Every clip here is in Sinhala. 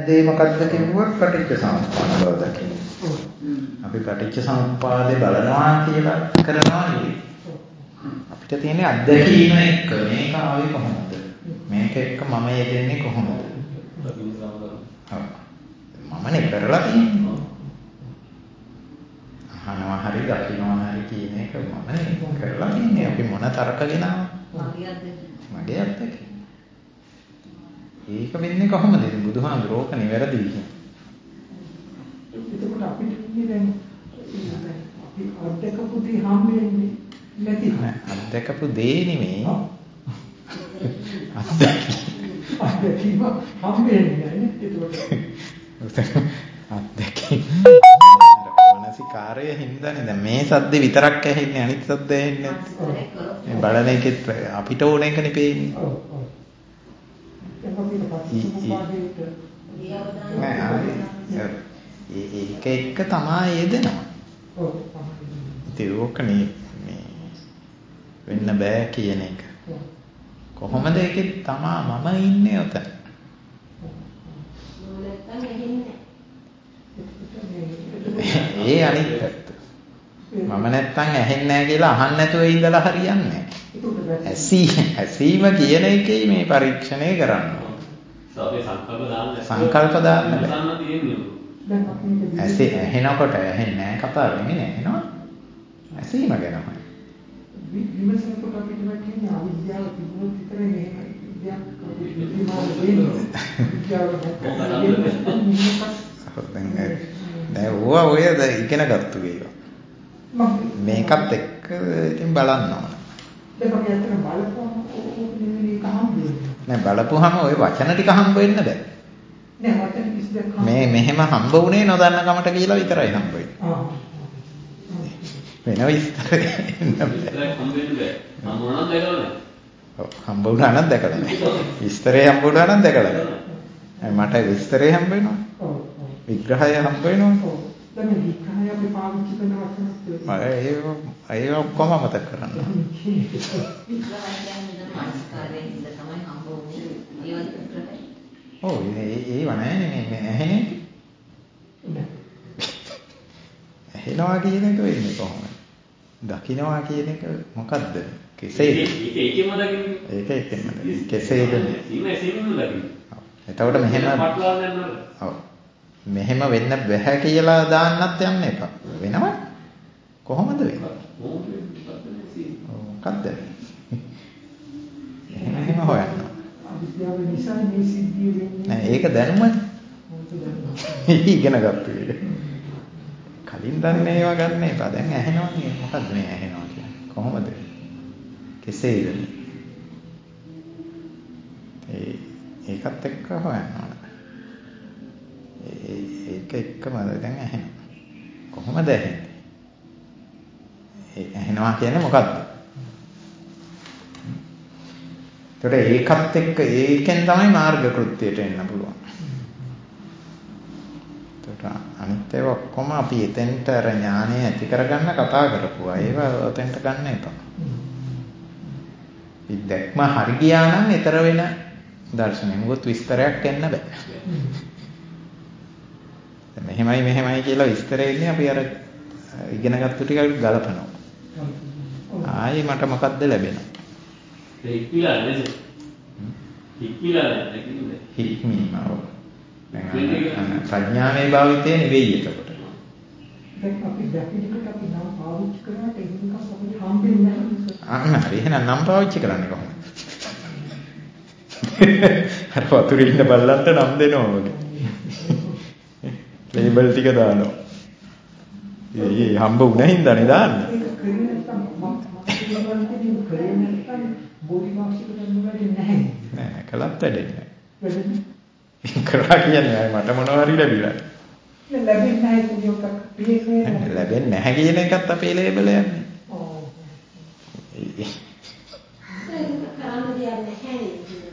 දේ මොකක්ද කිව්වොත් පටිච්චසමුප්පාද බව දකින්න. අපි පටිච්චසමුප්පාදේ බලනවා කියලා කරනවා නෙවෙයි. අපිට තියෙන අත්දැකීම එක්ක මේක ආවේ කොහොමද? මේක එක්ක මම යෙදෙන්නේ කොහොමද? මමනේ කරලා තියෙන්නේ. අහනවා හරි දකින්නවා හරි කියන එක මමනේ කරලා තියෙන්නේ. අපි මොන තර්කගෙන මගේ අත්දැකීම. ඒක වෙන්නේ කොහොමද? බුදුහාමුදුරුවෝ ඕක නිවැරදි කියන්නේ. එතකොට අපිට ඉන්නේ දැන් අපි අත්දකපු දේ හම්බෙන්නේ නැති නෑ. අත්දකපු දේ නෙමෙයි. අත්දැකීම හම්බෙන්නේ නෑනේ. එතකොට අත්දැකීම මානසිකාරයේ හින්දානේ දැන් මේ සද්ද විතරක් ඇහෙන්නේ අනිත් සද්ද ඇහෙන්නේ නැත්නම් බලන එකෙත් අපිට ඕන එකනේ පේන්නේ. ඒක එක තමයි යෙදෙනවා. ඉතින් ඕකනේ මේ වෙන්න බෑ කියන එක. කොහොමද ඒකේ තමා මම ඉන්නේ උතන. ඒ අනිත් පැත්ත. මම නැත්තම් ඇහෙන්නේ නැහැ කියලා අහන්න නැතුව ඉඳලා හරියන්නේ නැහැ. ඇසීම කියන එකේ මේ පරීක්ෂණය කරන්න. සංකල්ප දාන්න බෑ. ඇහෙනකොට ඇහෙන්නේ නැහැ කතාව නෙමෙයි ඇහෙනවා. ඇසීම ගැනමයි. විමසනකොට අපිට තියෙන අවිද්‍යාව තිබුණොත් විතරයි මේක දැන් ඔය ඉගෙන ගත්තු ඒවා. මේකත් එක්ක ඉතින් බලන්න ඕන. දැන් අපි අතන බලපුවම මේක හම්බෙන්නේ. නෑ බලපුවම ওই වචන ටික හම්බ වෙන්න බෑ. නෑ වචන කිසිදයක් මේ මෙහෙම හම්බ වුණේ නොදන්න කමට කියලා විතරයි හම්බ වෙන්නේ. වෙන විස්තර එන්න බෑ. හම්බ වුණා නම් දැකලා නෑ. විස්තරේ හම්බ වුණා නම් දැකලා නෑ. මට විස්තරේ හම්බ වෙනවා. විග්‍රහය හම්බ වෙනවා. දැන් විග්‍රහය අපි පාවිච්චි කරන වචන ඒ ඔක්කොම මතක කරන්න. ඔව් ඒව නෑනේ මේ ඇහෙන්නේ. ඇහෙනවා කියන එක වෙන්නේ කොහොමද? දකින්නවා කියන එක මොකද්ද? කෙසේද? ඒකෙම දකින්නේ. ඒකෙම දකින්නේ. කෙසේද? එතකොට මෙහෙම ඔව් මෙහෙම වෙන්න බෑ කියලා දාන්නත් යන්න එපා. වෙනවද? කොහොමද වෙන්නේ? මොකද්ද? එහෙම හොයන්න. අවිද්‍යාව නිසා මේ සිද්ධිය වෙන්නේ. නෑ ඒක දැනුමනේ. ඉගෙන ගත්තු එක. කලින් දන්නේ ඒවා ගන්න එපා. දැන් ඇහෙනවනේ. මොකද්ද මේ ඇහෙනවා කියන්නේ? කොහොමද? කෙසේද? ඒකත් එක්ක හොයන්න ඕන. ඒක එක්කම දැන් ඇහෙනවා. කොහොමද ඇහෙන්නේ? ඇහෙනවා කියන්නේ මොකද්ද? ඒකට ඒකත් එක්ක ඒකෙන් තමයි මාර්ග කෘත්‍යයට එන්න පුළුවන්. ඒකට අනිත් ඒවා ඔක්කොම අපි එතෙන්ට අර ඥානය ඇති කරගන්න කතා කරපුවා. ඒවා ඔතෙන්ට ගන්න එපා. ඉතින් හරි ගියා නම් ඊතර වෙන දර්ශනය මොකද විස්තරයක් එන්න බෑ. මෙහෙමයි කියලා විස්තරය ඉන්නේ අපි අර ඉගෙනගත්තු ටික ගලපනවා. ආයේ මට මොකද්ද ලැබෙනවා? හික්මිලා නේද? හික්මිලා නේද? හික්මීමව. ප්‍රඥාවේ භාවිතය නෙවෙයි එතකොට. දැන් අපි දැක්කේකට අපි නම් පාවිච්චි කරාට ඒක අපිට හම්බෙන්නේ නැහැ. හරි එහෙනම් නම් පාවිච්චි කරන්නේ කොහොමද? අර වතුරේ ඉන්න බල්ලන්ට නම් දෙනවා වගේ. ලේබල් ටික දානවා. ඒ හම්බ වුණා හින්දානේ දාන්නේ. නෑ කලත් වැඩෙන්නේ නෑ. කරා කියන්නේ මට මොනවා හරි ලැබිලා. ලැබෙන්නේ නැහැ කියන්නේ ලැබෙන්නේ නැහැ කියන එකත් අපේ ලේබල් යන්නේ. ඔව්. කරන්න දෙයක් නැහැ.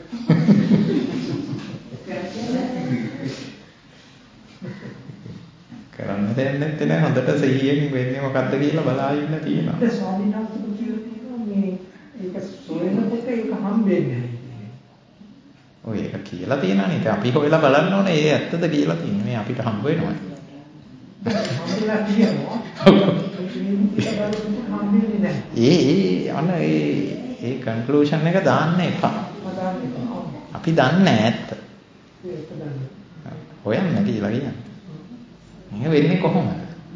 කරන්න දෙයක් නැත්නම් හොඳට සිහියෙන් වෙන්නේ මොකද්ද කියලා බලා ඉන්න තියෙනවා. ඒ ස්වාමීන් වහන්සේ කියලා මේ ඒක සොයනකොට ඒක හම්බෙන්නේ නැහැ. ඔය ඒක කියලා කියලා තියෙනවා නේද? අපි හොයලා බලන්න ඕනේ ඒ ඇත්තද කියලා තියෙන්නේ. මේ අපිට හම්බ වෙනවා. හම්බෙලා කියනවා. ඒ කන්ක්ලූෂන් එක දාන්න එපා. අපි දන්නේ ඇත්ත. හොයන්න කියලා කියන්නේ. මේක වෙන්නේ කොහොමද?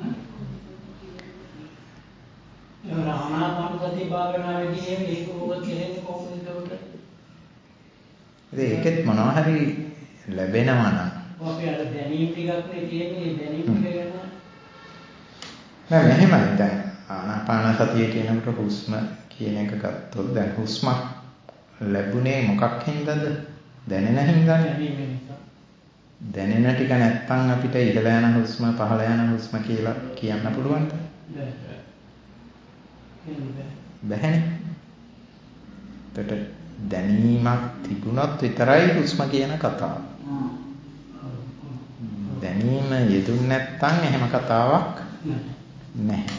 ආනාපානසති භාවනාවේදී මේක මොකද කියන්නේ කොහොමද ඒකට? ඒකෙත් මොනවා හරි ලැබෙනවා නම් අපි අර දැනීම් ටිකක් නේ තියෙන්නේ දැනීම් ටික ගැන නෑ මෙහෙමයි දැන් ආනාපාන සතිය කියනකොට හුස්ම කියන එක ගත්තොත් දැන් හුස්මක් ලැබුණේ මොකක් හින්දාද? දැනෙන හින්දානේ. දැනෙන ටික නැත්තම් අපිට ඉහළ යන හුස්ම පහළ යන හුස්ම කියලා කියන්න පුළුවන්ද? බැහැනේ. එතකොට දැනීමක් තිබුණොත් විතරයි හුස්ම කියන කතාව. දැනීම යෙදුන්නේ නැත්තම් එහෙම කතාවක් නැහැ.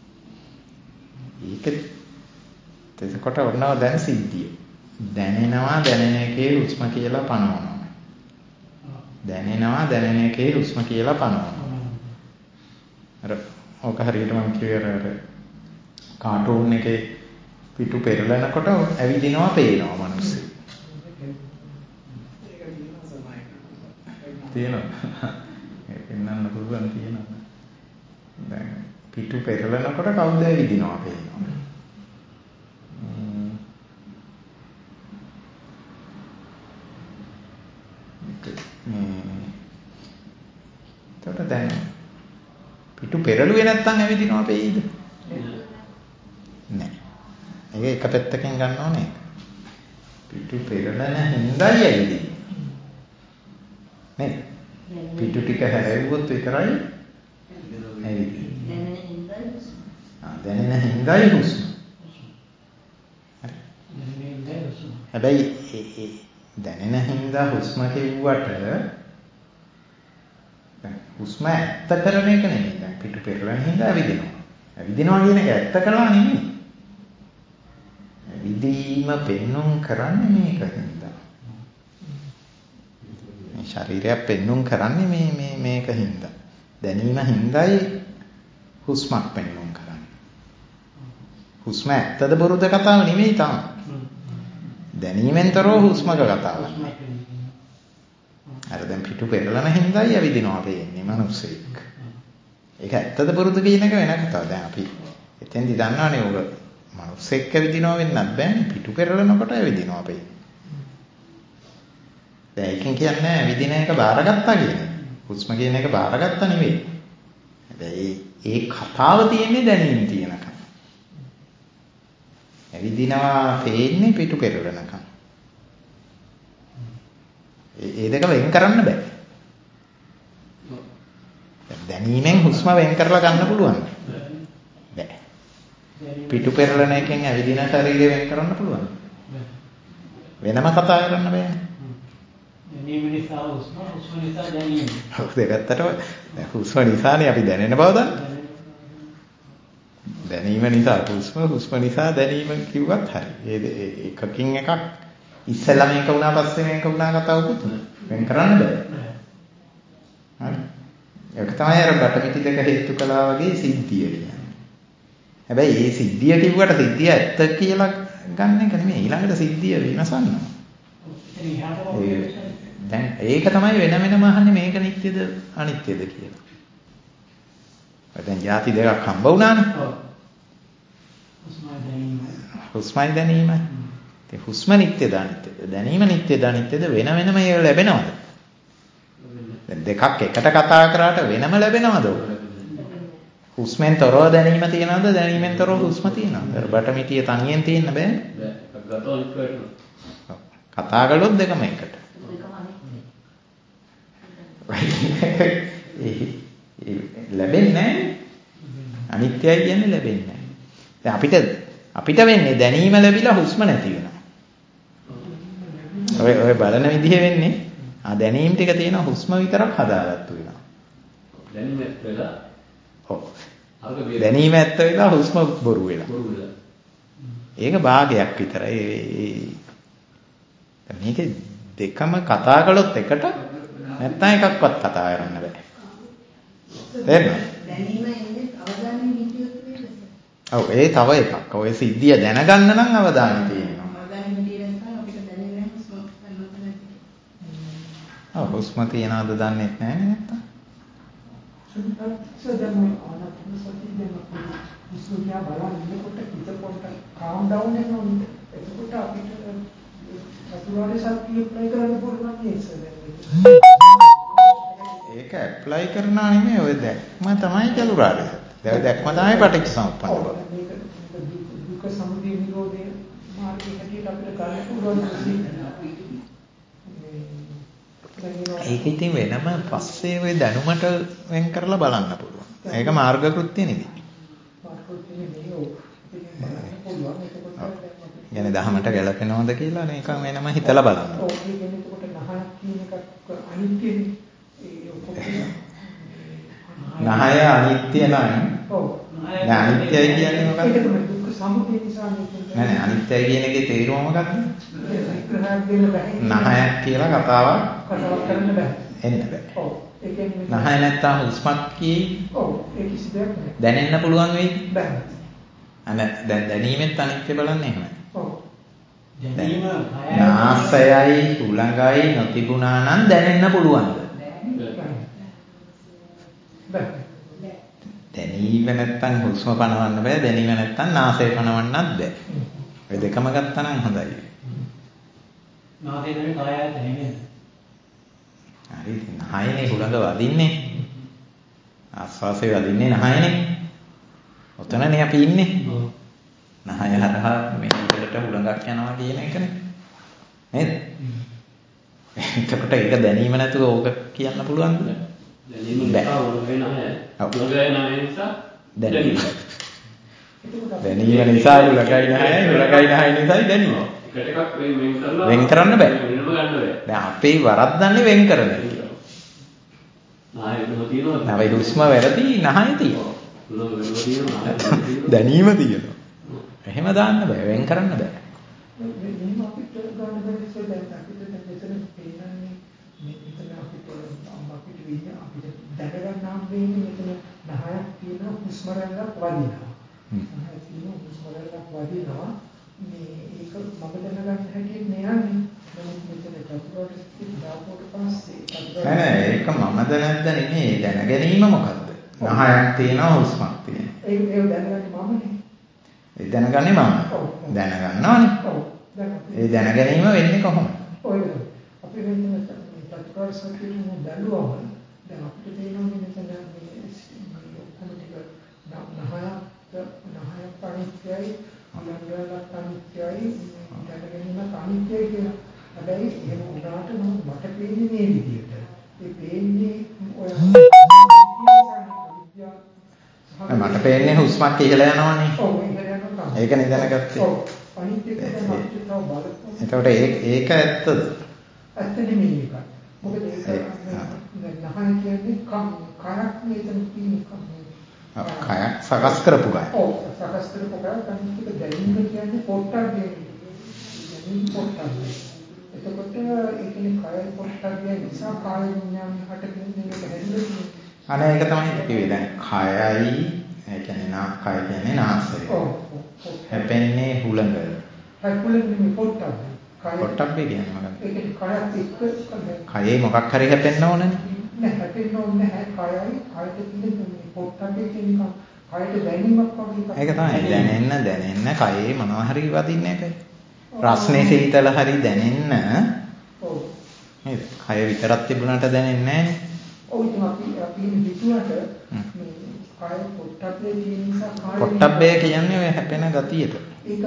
ඒක එතකොට ඔන්නව දැන් සිද්ධිය. දැනෙනවා දැනෙන එකේ හුස්ම කියලා පනවනවා. දැනෙනවා දැනෙන එකේ හුස්ම කියලා පනවනවා. අර ඔක හරියට මම කියවර අර කාටූන් එකේ පිටු පෙරලනකොට ඇවිදිනවා පේනවා මිනිස්සු. තියෙනවා. ඒක පෙන්වන්න පුළුවන් තියෙනවා. දැන් පිටු පෙරලනකොට කවුද ඇවිදිනවා පේනවා. එතකොට දැන් පිටු පෙරළුවේ නැත්තම් ඇවිදිනවා පෙයිද? නෑ. ඒක එක පැත්තකින් ගන්න ඕනේ. පිටු පෙරලන හින්දායි ඇවිදින්නේ. නේද? පිටු ටික හැරෙව්වොත් විතරයි ඇවිදින්නේ. දැනෙන හින්දායි හුස්ම. හැබැයි ඒ දැනෙන හින්දා හුස්ම කිව්වට හුස්ම ඇත්ත කරන එක නෙමෙයි. දැන් පිටු පෙරලන හින්දා ඇවිදිනවා. ඇවිදිනවා කියන එක ඇත්ත කළා නෙමෙයි. ඇවිදීම පෙන්눔 කරන්නේ මේක හින්දා. මේ ශරීරය පෙන්눔 කරන්නේ මේක හින්දා. දැනීම හින්දායි හුස්මක් පෙන්눔 කරන්නේ. හුස්ම ඇත්තද බොරුද කතාව නෙමෙයි තාම. දැනීමෙන්තරෝ හුස්මක කතාවක්. අර දැන් පිටු පෙරලන හින්දායි ඇවිදිනවා පේන්නේ මිනිස්සෙක්. ඒක ඇත්තද බොරුද කියන එක වෙන කතාවක්. දැන් අපි එතෙන්දි දන්නවනේ ඔබ මිනිස්සෙක් ඇවිදිනවා වෙන්නත් බෑනේ පිටු පෙරලනකොට ඇවිදිනවා පේන්නේ. දැන් එකෙන් කියන්නේ ඇවිදින එක බාරගත්තා කියන එක. හුස්ම කියන එක බාරගත්තා නෙවෙයි. හැබැයි ඒ කතාව තියෙන්නේ දැනීම තියෙනකම්. ඇවිදිනවා පේන්නේ පිටු පෙරලනකම්. ඒ දෙක වෙන් කරන්න බෑ. දැනීමෙන් හුස්ම වෙන් කරලා ගන්න පුළුවන්. බෑ. පිටු පෙරලන එකෙන් ඇවිදින ශරීරය වෙන් කරන්න පුළුවන්. වෙනම කතා කරන්න බෑනේ. දැනීම නිසා හුස්ම නිසා දැනීම. ඔව් දෙකත්තට හුස්ම නිසානේ අපි දැනෙන බව දන්නේ. දැනීම නිසා හුස්ම නිසා දැනීම කිව්වත් හරි. ඒ එකකින් එකක් ඉස්සෙල්ලා මේක වුණා පස්සේ මේක වුණා කතාවකුත් වෙන් කරන්න බෑ. හරි. ඒක තමයි අර බටමිටි දෙක හේතු කළා වගේ සිද්ධිය කියන්නේ. හැබැයි මේ සිද්ධිය කිව්වට සිද්ධිය ඇත්ත කියලා ගන්න එක නෙමෙයි. ඊළඟට සිද්ධිය විමසන්න. දැන් ඒක තමයි වෙන වෙනම අහන්නේ මේක නිත්‍යද අනිත්‍යද කියලා. දැන් ಜಾති දෙකක් හම්බ වුණානේ. හුස්මයි දැනීමයි. ඒ හුස්ම නිත්‍යද අනිත්‍යද? දැනීම නිත්‍යද අනිත්‍යද වෙන වෙනම ඒවා ලැබෙනවද? දැන් දෙකක් එකට කතා කරාට වෙනම ලැබෙනවද? හුස්මෙන් තොරව දැනීම තියනවද? දැනීමෙන් තොරව හුස්ම තියනවද? බටමිටිය තනියෙන් තියෙන්න බෑ. කතා කළොත් දෙකම එකට. ලැබෙන්නේ නැහැ. අනිත්‍යයි කියන්නේ ලැබෙන්නේ නැහැ. දැන් අපිට වෙන්නේ දැනීම ලැබිලා හුස්ම නැති වෙනවා. ඔය බලන විදිහ වෙන්නේ දැනීම් ටික තියෙන හුස්ම විතරක් හදාගත්තු වෙනවා. දැනීම වෙලා ඔව්. දැනීම ඇත්ත වෙලා හුස්ම බොරු වෙලා. ඒක භාගයක් විතරයි. මේකේ දෙකම කතා කළොත් එකට නැත්නම් එකක්වත් කතා කරන්න බෑ. තේරෙනවද? දැනීම එන්නේ අවධානයෙන් හිටියොත් නේද? ඔව් ඒ තව එකක්. ඔය සිද්ධිය දැනගන්න නම් අවධානය තියෙනවා. අවධානයෙන් හිටියේ නැත්නම් අපිට දැනෙන්නේ නැහැ හුස්ම ගන්නවත් නැති. ඔව් හුස්ම තියනවද දන්නේ නැහැ නැත්තම්. දැන් මේ ආනාපාන සතිය දැන් විශ්වවිද්‍යාල බලන්නකොට හිත පොඩ්ඩක් calm down වෙනවා. එතකොට අපිට චතුරාර්ය සත්‍ය apply කරන්න පුළුවන් නේද සර්? ඒක ඇප්ලයි කරනවා නෙමෙයි ඔය දැක්ම තමයි චතුරාර්ය සත්‍ය. දැන් දැක්ම තමයි පටිච්චසමුප්පන්න බව. මේක දුක සමුදය නිරෝධය මාර්ගය හැටියට අපිට ගන්න පුළුවන්. ඒක ඉතින් වෙනම පස්සේ ওই දැනුමට වෙන් කරලා බලන්න පුළුවන්. ඒක මාර්ග කෘත්‍ය නෙවෙයි. මාර්ග කෘත්‍ය නෙවෙයි ඔව්. බලන්න පුළුවන්. يعني දහමට ගැලපෙනවද කියලා මේක වෙනම හිතලා බලන්න. ඔව් ඒ කියන්නේ එතකොට නහයක් කියන එකක් අනිත්‍යනේ. නහය අනිත්‍ය නම් ඔව්. නෑ අනිත්‍යයි කියන්නේ මොකක්ද? ඒක තමයි දුක්ඛ සමුදය නිසා නෑ අනිත්‍යයි කියන එකේ තේරුම මොකක්ද? විග්‍රහයක් දෙන්න බෑ. නහයක් කියලා කතාවක් කරන්න බෑ. එන්න බෑ. ඔව්. ඒ කියන්නේ නහය නැත්තම් හුස්මක් කී ඔව් ඒ කිසි දෙයක් නෑ. දැනෙන්න පුළුවන් වෙයි. බෑ. දැන් දැනීමෙත් අනිත්‍ය බලන්නේ එහෙමයි. ඔව්. දැනීම නාසයයි උලඟයි නොතිබුණා නම් දැනෙන්න පුළුවන්ද? දැනීම නැත්තම් හුස්ම පනවන්න බෑ. දැනීම නැත්තම් නාසය පනවන්නත් බෑ. ඔය දෙකම ගත්තා නම් හොඳයි. නාසයෙන් තමයි කායය දැනෙන්නේ. හරි නහයනේ උලඟ වදින්නේ. ආස්වාසේ වදින්නේ නහයනේ. ඔතනනේ අපි ඉන්නේ. නහය හරහා මේ විදිහට උලඟක් යනවා කියන එකනේ. නේද? එතකොට ඒක දැනීම නැතුව ඕක කියන්න පුළුවන්ද? දැනීම නිසා උලඟේ නහය. උලඟේ නහය නිසා දැනීම. දැනීම නිසා උලඟයි නහයයි උලඟයි නහය නිසායි දැනීම. එකට එකක් වෙන් කරන්න බෑ. වෙනම ගන්න බෑ. දැන් අපේ වරද්දන්නේ වෙන් කරන එක. නහය වෙනම තියෙනවා. නැවයි හුස්ම වැරදි නහය තියෙනවා. උලඟ වෙනම තියෙනවා. දැනීම තියෙනවා. එහෙම දාන්න බෑ වෙන් කරන්න බෑ. මේ අපිට ගන්න බැරි සෙල්ලම් අපිට මෙතන පේනන්නේ මෙතන අපිට අපිට දැනගන්න හම් වෙන්නේ මෙතන නහයක් තියෙන හුස්ම රැල්ලක් වදිනවා. නහයක් තියෙන හුස්ම රැල්ලක් වදිනවා. මේ ඒක මම දැනගන්න හැටියට නෑනේ. නමුත් මෙතන චතුරාර්ය සත්‍ය දාපුවට පස්සේ නෑ ඒක මමද නැද්ද නෙමෙයි දැන ගැනීම මොකද්ද? නහයක් තියෙනවා හුස්මක් තියෙනවා. ඒක දැනගන්නේ මමනේ. ඒ දැනගන්නේ මම. දැනගන්නවනේ. ඒ දැන ගැනීම වෙන්නේ කොහොමද? ඔය අපි වෙන්නේ චතුරාර්ය සත්‍යෙට බැලුවම දැන් අපිට තේරෙන්නේ මෙතන මේ ඔක්කොම ටික නහයක් අනිත්‍යයි, අලංගලක් අනිත්‍යයි, දැන ගැනීම අනිත්‍යයි කියලා. හැබැයි එහෙම උනාට මට පේන්නේ මේ විදිහට. ඒ පේන්නේ ඔය මට පේන්නේ හුස්මක් ඉහළ යනවනේ. ඔව් ඉහළ යනවා. ඒකනේ දැනගත්තේ. ඔව් අනිත් එක දැන් අපිට තව බලන්න. එතකොට ඒක ඇත්තද? ඇත්ත නෙමෙයි ඒක. මොකද ඒක නහය කියන්නේ කයක් නේද තියෙන කයක් සකස් කරපු ගය. ඔව් සකස් කරපු ගය තමයි දැනීම කියන්නේ පොට්ටබ්බේ. දැනීම පොට්ටබ්බේ. එතකොට ඒ කියන්නේ කය පොට්ටබ්බේ නිසා කාය විඥානය හටගෙන මේක හැදෙන්නේ. අනේ ඒක තමයි කිව්වේ දැන් කයයි ඒ කියන්නේ කය කියන්නේ නාසය. ඔව්. හැපෙන්නේ හුළඟ. හැපුලෙන්නේ පොට්ටබ්බේ. පොට්ටබ්බේ කියන්නේ මොකක්ද? ඒ කියන්නේ කයත් එක්ක කයේ මොකක් හරි හැපෙන්න ඕනනේ. නෑ හැපෙන්න ඕනේ නැහැ. කයට තියෙන පොට්ටබ්බේ කියන කයට දැනීමක් වගේ ඒක තමයි දැනෙන්න කයේ මොනවා හරි වදින්න එකයි. රස්නේ සීතල හරි දැනෙන්න. ඔව්. නේද? කය විතරක් තිබුණාට දැනෙන්නේ නැහැ. ඔව් ඉතින් අපි හිතුවට මේ කය පොට්ටබ්බේ තියෙන නිසා කාය පොට්ටබ්බේ කියන්නේ ඔය හැපෙන ගතියට. ඒක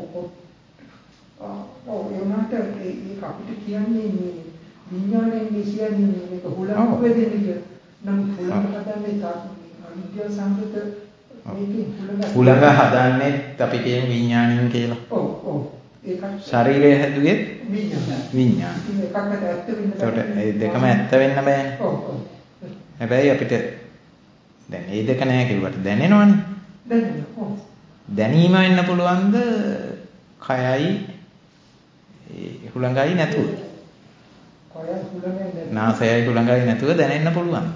ඔව් ඒ උනාට ඒක අපිට කියන්නේ මේ විඥාණයෙන් කියන්නේ මේක හුලඟ වෙදෙන්නේ කියලා. නම් හුලඟ හදන්නේ අවිද්‍යාව සංගත මේකේ හුලඟ හදන්නේත් අපි කියන විඥාණයෙන් කියලා. ඔව් ඔව් ඒක ශරීරය හැදුවේ විඥාන. ඒකකට ඇත්ත වෙන්න බෑ. ඒකට ඒ දෙකම ඇත්ත වෙන්න බෑනේ. ඔව් ඔව්. හැබැයි අපිට දැන් මේ දෙක නැහැ කිව්වට දැනෙනවනේ. දැනෙනවා. ඔව්. දැනීම වෙන්න පුළුවන්ද කයයි හුලඟයි නැතුව? නාසයයි හුළඟයි නැතුව දැනෙන්න පුළුවන්.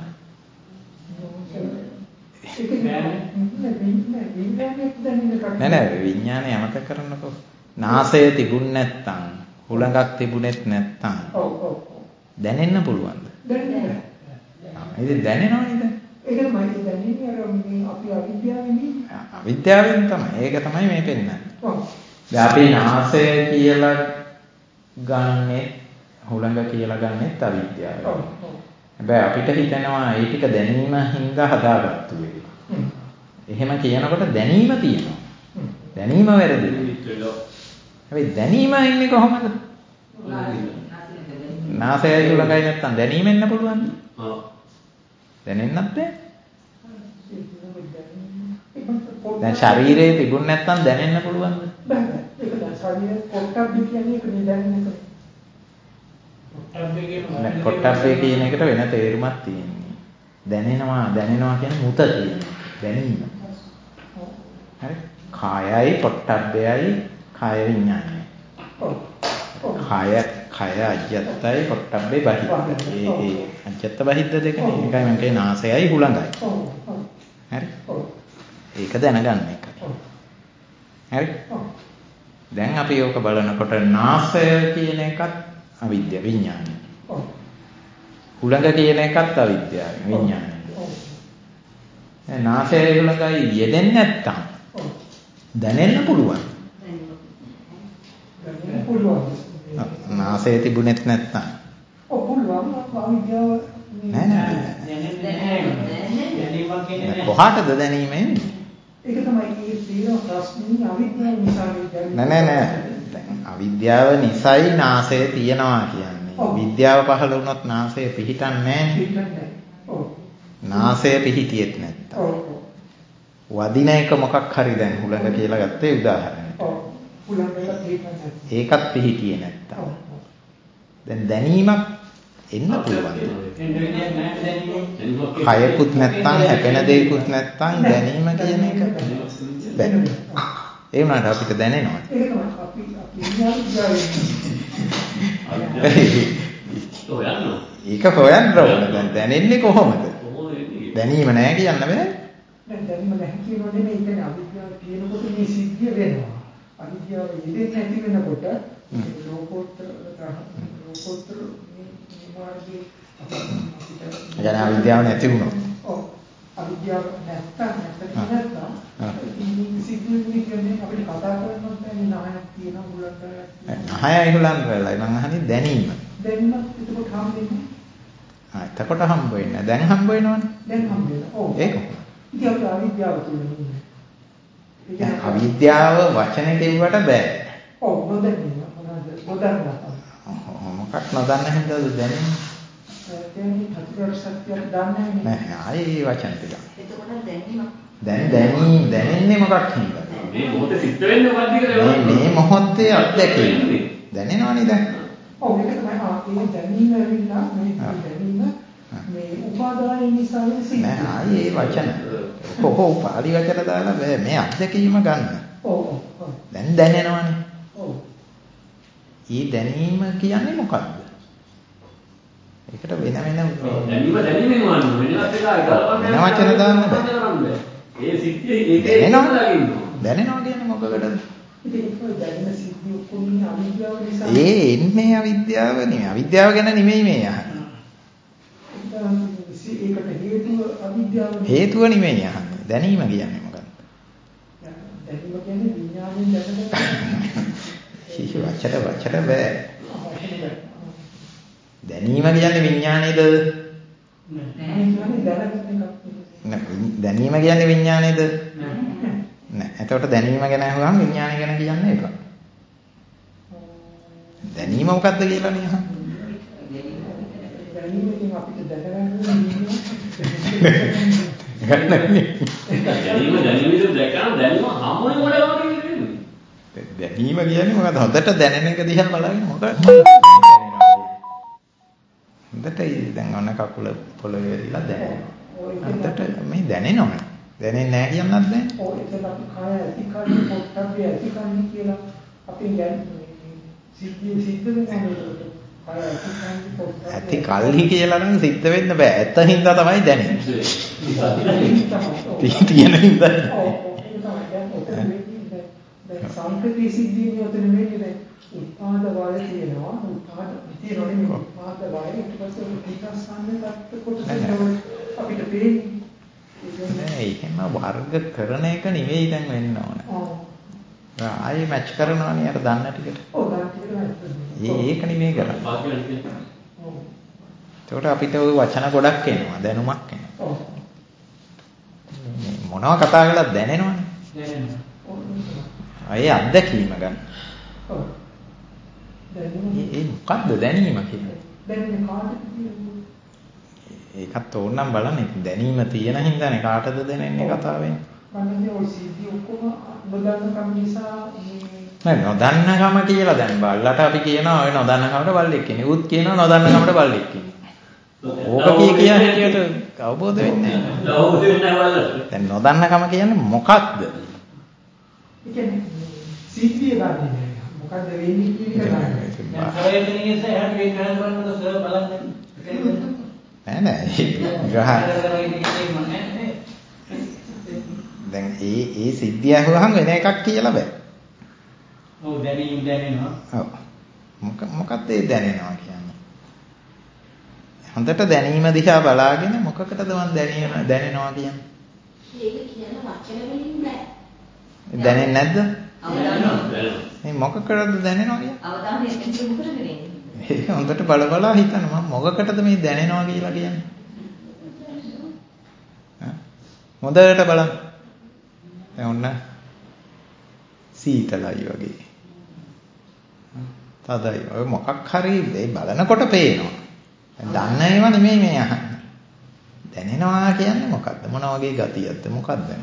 නෑ විඥානය අමතක කරන්නකෝ. නාසය තිබුණ නැත්තම් හුළඟක් තිබුණෙත් නැත්තම් දැනෙන්න පුළුවන්ද? දැනෙනවනේ. ඒක තමයි දැනෙන්නේ අර මේ අපි අවිද්‍යාවෙන් තමයි. ඒක තමයි මේ පෙන්නන්නේ. දැන් අපි නාසය කියලා ගන්නෙ හුළඟ කියලා ගන්නෙත් අවිද්‍යාවෙන්. හැබැයි අපිට හිතෙනවා ඒ ටික දැනීම හින්දා හදාගත්තු ඒවා. එහෙම කියනකොට දැනීම තියෙනවා. දැනීම වැරදිලා. හැබැයි දැනීම ඉන්නේ කොහොමද? නාසයයි හුළඟයි නැත්තම් දැනීම එන්න පුළුවන්ද? ඔව්. දැනෙන්නත් බෑ. දැන් ශරීරයේ තිබුණ නැත්තම් දැනෙන්න පුළුවන්ද? බෑ. ඒක දැන් ශරීරයේ කොට්ටබ්බේ කියන්නේ ඒක නේ දැනෙන්නේ. කොට්ටබ්බේ කියන එකට වෙන තේරුමක් තියෙනවා. දැනෙනවා කියන්නේ මුත තියෙනවා. දැනීම. හරි? කායයි කොට්ටබ්බේයි කාය විඥානයයි. කය අජ්‍යත්තයි කොට්ටබ්බේ බහිද්ද. ඒ අජ්‍යත්ත බහිද්ද දෙකනේ. ඒකයි මම කියන්නේ නාසයයි හුළඟයි. හරි? ඒක දැනගන්න එකයි. හරි? දැන් අපි ඕක බලනකොට නාසය කියන එකත් අවිද්‍යාව විඥානය. හුළඟ කියන එකත් අවිද්‍යාව විඥානය. නාසයයි හුළඟයි යෙදෙන්නේ නැත්තම් දැනෙන්න පුළුවන්. නාසය තිබුණෙත් නැත්තම්. පුළුවන් අවිද්‍යාව නෑ. කොහාටද දැනීම එන්නේ? ඒක තමයි මේ තීන ප්‍රශ්නේ අවිද්‍යාව නිසා නෑ. අවිද්‍යාව නිසායි නාසය තියනවා කියන්නේ. විද්‍යාව පහළ වුණොත් නාසය පිහිටන්නේ නෑනේ. නාසය පිහිටියෙත් නැත්තම්. වදින එක මොකක් හරි දැන් හුළඟ කියලා ගත්තේ උදාහරණයක්. ඒකත් පිහිටියේ නැත්තම්. දැන් දැනීමක් එන්න පුළුවන්. කයකුත් නැත්තම් හැපෙන දෙයක්කුත් නැත්තම් දැනීම කියන එක බෑ. ඒ වුණාට අපිට දැනෙනවා. ඒක හොයන්න ඕන. දැන් දැනෙන්නේ කොහොමද? දැනීම නෑ කියන්න බෑ. දැන් දැනීම නැහැ කියනොත් නෙමෙයි කියන්නේ අවිද්‍යාව තියෙනකොට මේ සිද්ධිය වෙනවා. අවිද්‍යාව ඉඳෙන්නේ නැති වෙනකොට ලෝකෝත්තර මාර්ගයේ අපිට අවිද්‍යාව නැති වුණොත්. ඔව්. අවිද්‍යාව නැත්තම් මේ සිද්ධිය කියන්නේ අපිට කතා කරනකොට මේ නායක කියන හුලඟ නහයයි හුලඟ වෙලයි මං අහන්නේ දැනීම. දැනීම එතකොට හම්බෙන්නේ. එතකොට හම්බ වෙන්නේ. දැන් හම්බ වෙනවනේ. දැන් හම්බ වෙනවා. ඔව්. ඒක. ඉතින් අපිට අවිද්‍යාව තුනේ අවිද්‍යාව වචනේ කිව්වට බෑ. ඔව් නොදැනීම මොනවද? නොදන්නා. මොකක් නොදන්න හින්දාද දැනෙන්නේ? දැනීම හතර සත්‍යයක් දන්නේ නැහැ. ආයේ වචන ටික. එතකොට දැනීම දැන් දැනෙන්නේ මොකක් හින්දාද? මේ මොහොතේ සිද්ධ වෙන්නේ මොකක්ද කියලා මේ මොහොතේ අත්දැකීම. දැනෙනවනේ දැන්. ඔව් ඒක තමයි ආයේ දැනීම ඇවිල්ලා මේ දැනීම මේ උපාදානය නිසා වෙන්නේ නෑ ආයේ වචන. කොහොම පාලි වචන දාලා බෑ මේ අත්දැකීම ගන්න. ඔව්. දැන් දැනෙනවනේ. ඔව්. ඒ දැනීම කියන්නේ මොකක්ද? ඒකට වෙන දැනීමෙන් වන්න වෙනවත් එකයි වෙන වචන දාන්න බෑ. ඒ සිද්ධිය ඒකේ ඉඳලා දැනෙනවා කියන්නේ මොකකටද? ඒක දැනෙන සිද්ධිය ඔක්කොම අවිද්‍යාව නිසා. එන්නේ අවිද්‍යාව නෙමෙයි. අවිද්‍යාව ගැන නෙමෙයි මේ අහන්නේ. ඒකට හේතුව අවිද්‍යාව නෙමෙයි. හේතුව නෙමෙයි අහන්නේ. දැනීම කියන්නේ මොකක්ද? දැනීම කියන්නේ විඥාණයෙන් දැකගන්න. වචන බෑ. දැනීම කියන්නේ විඥානේද? දැනීම කියන්නේ විඥානේද? නෑ. එතකොට දැනීම ගැන අහුවම විඥානය ගැන කියන්න එපා. දැනීම මොකක්ද කියලා නේ අහන්නේ. දැනීමෙන් අපිට දැනගන්න දැනීම දැකන දැනීම හමුවේ මොඩ දැනීම කියන්නේ මොකද? හොඳට දැනෙන එක දිහා බලන්න මොකක්ද? හොඳට දැන් ඔන්න කකුල පොළවේ වෙලා දැනෙනවා. හොඳට මේ දැනෙනවා. දැනෙන්නේ නැහැ කියන්නත් බෑ. ඔව් ඒක අපි කාය ඇතිකන්නේ පොට්ටබ්බේ ඇතිකන්නේ කියලා අපි කියන්නේ සිද්ධ වෙනවා. ඇති කල්හි කියලා නම් සිද්ධ වෙන්න බෑ. ඇත්ත හින්දා තමයි දැනෙන්නේ. තියෙන හින්දා. සංකේතී සිද්ධියේ උතන මේකේ දැන් උත්පාද වල තියෙනවා. උත්පාද තියෙනවනේ උත්පාද වල ඊට පස්සේ කීකස්සන්නේ කොටස අපිට පේන්නේ. නෑ එහෙම වර්ග කරන එක නෙවෙයි දැන් වෙන්න ඕන. ආයේ මැච් කරනවානේ අර දන්න ටිකට. ඔව් දන්න ටිකට. ඒක නෙමෙයි කරන්නේ. ඒකට අපිට ওই වචන ගොඩක් එනවා දැනුමක් එනවා. ඔව්. මොනවා කතා කළත් දැනෙනවනේ. දැනෙනවා. ඒ අත්දැකීම ගන්න. ඔව්. ඒ මොකද්ද දැනීම කියන්නේ? දැනෙන්නේ කාටද කියන්නේ? ඒකත් ඕනනම් බලන්න. දැනීම තියෙන හින්දානේ කාටද දැනෙන්නේ කතාවෙන්. කන්නේ ඔය සිද්ධි ඔක්කොම නොදන්නකම නිසා නෑ නොදන්නකම කියලා දැන් බල්ලට අපි කියනවා ඔය නොදන්නකමට බල්ලෙක් ඉන්නේ. උත් කියනවා නොදන්නකමට බල්ලෙක් ඉන්නේ. ඕක කිය හැටියට අවබෝධ වෙන්නේ නැහැ. අවබෝධ වෙන්නේ නැහැ බල්ලට. දැන් නොදන්නකම කියන්නේ මොකක්ද? ඒ කියන්නේ සිද්ධිය ගන්නේ නෑ. මොකද්ද වෙන්නේ කියන එක ගන්න. දැන් ප්‍රයෝජනෙකින් සෑහට වෙන කරන් බලනකොට සර් බලන්න. නෑ දැන් ඒ සිද්ධිය අහුවහම වෙන එකක් කියලා බෑ. ඔව් දැනෙනවා. ඔව්. මොකක්ද ඒ දැනෙනවා කියන්නේ? හොඳට දැනීම දිහා බලාගෙන මොකකටද මම දැනෙනවා කියන්නේ? ඒක කියන වචන වලින් බෑ. දැනෙන්නේ නැද්ද? අවදානම. මේ මොකකටද දැනෙනවා කියන්නේ? අවදානම එකෙන් යොමු කරගෙන ඉන්නේ. ඒක හොඳට බල හිතන්න මම මොකකටද මේ දැනෙනවා කියලා කියන්නේ? හොඳට බලන්න. දැන් ඔන්න සීතලයි වගේ. තදයි. ඔය මොකක් හරි ඒ බලනකොට පේනවා. දන්න ඒවා නෙමෙයි මේ අහන්නේ. දැනෙනවා කියන්නේ මොකද්ද? මොන වගේ ගතියක්ද? මොකක්ද මේ?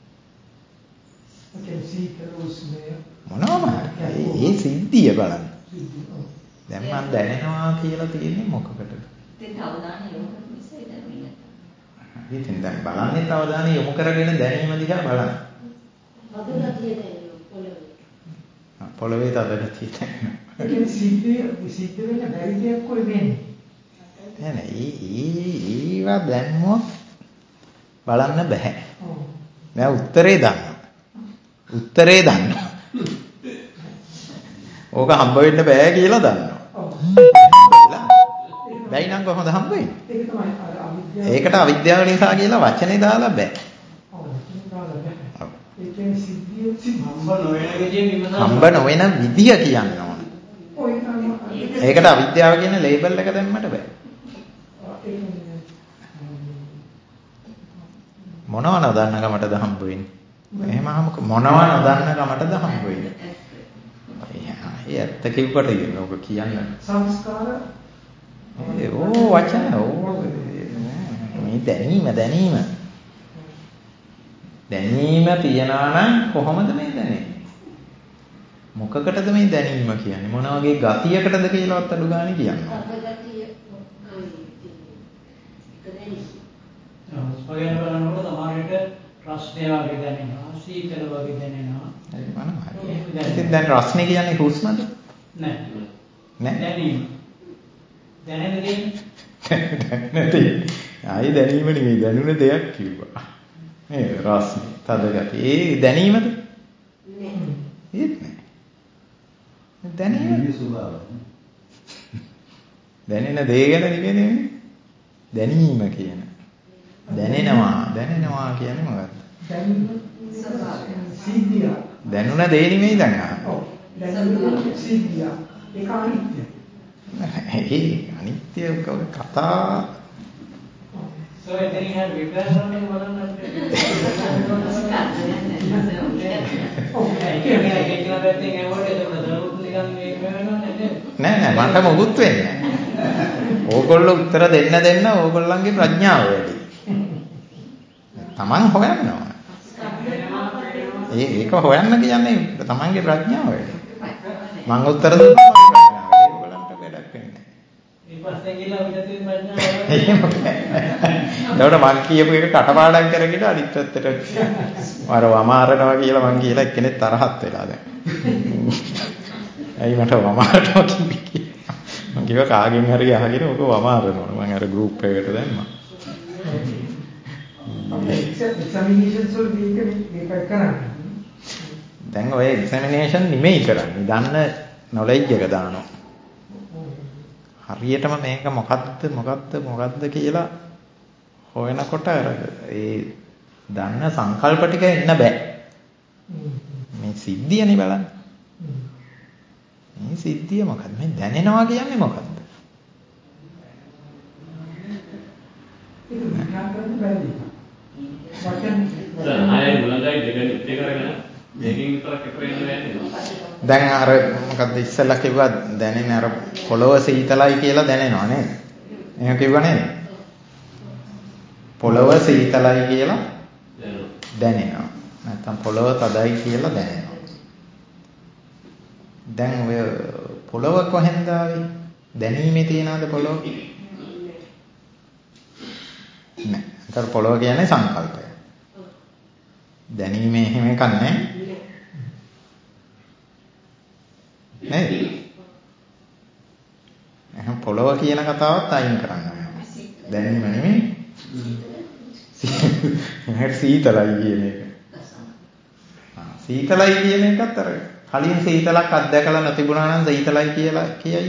මොනවම ඒ සිද්ධිය බලන්න. දැන් මම දැනෙනවා කියලා තියෙන්නේ මොකකටද? දැන් අවධානය යොමු කරන නිසා දැනෙන්නේ නැහැ. ඉතින් දැන් බලන්නේ අවධානය යොමු කරගෙන දැනීම දිහා බලන්න. වදගතිය දැනෙනවා පොළවේ. පොළවේ තදගතිය දැනෙනවා. ඒ කියන්නේ සිද්ධ වෙන බැරි දෙයක් කොයි වෙන්නේ? නෑ ඒවා දැම්මොත් බලන්න බෑ. මම උත්තරේ දන්නවා. ඕක හම්බ වෙන්න බෑ කියලා දන්නවා. බැයි නම් කොහොමද හම්බ වෙන්නේ? ඒක තමයි අර අවිද්‍යාව. ඒකට අවිද්‍යාව නිසා කියලා වචනේ දාලා බෑ. ඒ කියන්නේ සිද්ධිය හම්බ නොවන විදිය කියන්න ඕන. ඒකට අවිද්‍යාව කියන ලේබල් එක දැම්මට බෑ. මොනව නොදන්න කමටද හම්බ වෙන්නේ? එහෙම මොනව නොදන්න කමටද හම්බ වෙන්නේ? ඒ ඇත්ත කිව්වට ඉන්නේ ඔබ කියන්නේ. සංස්කාර වචන මේ දැනීම තියනවා නම් කොහොමද මේ දැනෙන්නේ? මොකකටද මේ දැනීම කියන්නේ? මොන වගේ ගතියකටද කියලාවත් අඩු ගානේ කියන්නේ. වගේ බලනකොට සමහරවිට රස්නේ වගේ දැනෙනවා, සීතල වගේ දැනෙනවා. ඒක මොනවද? ඉතින් දැන් රස්නේ කියන්නේ හුස්මද? නෑ. දැනීම. දැනෙන දෙයක්. ආයි දැනීම නෙමෙයි දැනුන දෙයක් කිව්වා. මේ රස්නේ, තද ගතිය. ඒ දැනීමද? නෑ. ඒත් නෑ. දැනීම ස්වභාවය. දැනෙන දේ ගැන නෙවෙයි දැනීම කියන. දැනෙනවා කියන්නේ මොකක්ද? දැනීම සිද්ධිය. දැනුණ දේ නෙමෙයි දැන් අහන්නේ. ඔව්. දැනීම සිද්ධිය. ඒක අනිත්‍ය. ඒ අනිත්‍ය කතා සෝ එතනින් හරි විපස්සනානේ බලන්න නෑ මට මොකුත් වෙන්නේ නෑ. ඕගොල්ලෝ උත්තර දෙන්න ඕගොල්ලන්ගේ ප්‍රඥාව වැඩි. Taman හොයනවා. ඒක හොයන්න කියන්නේ Tamanගේ ප්‍රඥාව වැඩි. මං උත්තර දුන්නා මගේ ප්‍රඥාව වැඩි. ඒගොල්ලන්ට වැඩක් වෙන්නේ නෑ. ඊපස්සේ ගිහලා අපිට තියෙන ප්‍රඥාව එතකොට මං කියපු එක කටපාඩම් කරගෙන අනිත් පැත්තට අර වමාරනවා කියලා මං කියලා එක්කෙනෙක් තරහත් වෙලා දැන්. ඇයි මට වමාරනවා කිව්වේ? මං මං කිව්වා කාගෙන් හරි අහගෙන ඔක වමාරනවා. මං අර ගෲප් එකකට දැම්මා. එක්සැමිනේෂන්ස් වල මේක කරන්නේ. දැන් ඔය එක්සැමිනේෂන් නෙමෙයි කරන්නේ. දන්න නොලෙජ් එක දානවා. හරියටම මේක මොකද්ද කියලා හොයනකොට අර ඒ දන්න සංකල්ප ටික එන්න බෑ. මේ සිද්ධියනේ බලන්න. මේ සිද්ධිය මොකද්ද? මේ දැනෙනවා කියන්නේ මොකද්ද? ඒක විග්‍රහ කරන්න බැරි. දැන් ආයේ මුලදයි දෙක කරගෙන මේකෙන් විතරක් කරගෙන යන්නේ. දැන් අර මොකද්ද ඉස්සෙල්ලා කිව්වා දැනෙන අර පොළොව සීතලයි කියලා දැනෙනවා නේද? එහෙම කිව්වා නේද? පොළොව සීතලයි කියලා දැනෙනවා. නැත්තම් පොළොව තදයි කියලා දැනෙනවා. දැන් ඔය පොළොව කොහෙන්ද ආවේ? දැනීමේ තියනවාද පොළොව? නෑ. ඒතර පොළොව කියන්නේ සංකල්පය. දැනීමේ එහෙම එකක් නෑ. නේද? එහෙනම් පොළොව කියන කතාවත් අයින් කරන්න ඕනේ. දැනීම නෙමෙයි. සීතලයි කියන එක. සීතලයි කියන එකත් අර කලින් සීතලක් අත්දැකලා නැතිුණා නම් සීතලයි කියලා කියයි.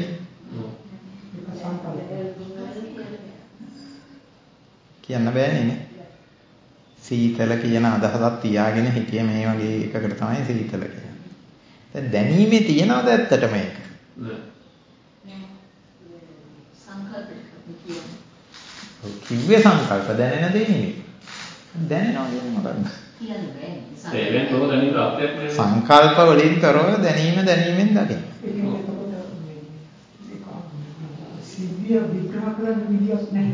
කියන්න බෑනේ නේ. සීතල කියන අදහසක් තියාගෙන හිටියේ මේ වගේ එකකට තමයි සීතල කියන්නේ. දැන් දැනීමේ තියනවාද ඇත්තටම මේක? කිව්වේ සංකල්ප දැනෙන දේ නෙමෙයි. දැනෙනවා කියන්නේ මොකක්ද? සංකල්ප වලින් කරව දැනීමෙන් දකින්න. සිද්ධිය විග්‍රහ කරන්න විදියක් නැහැ.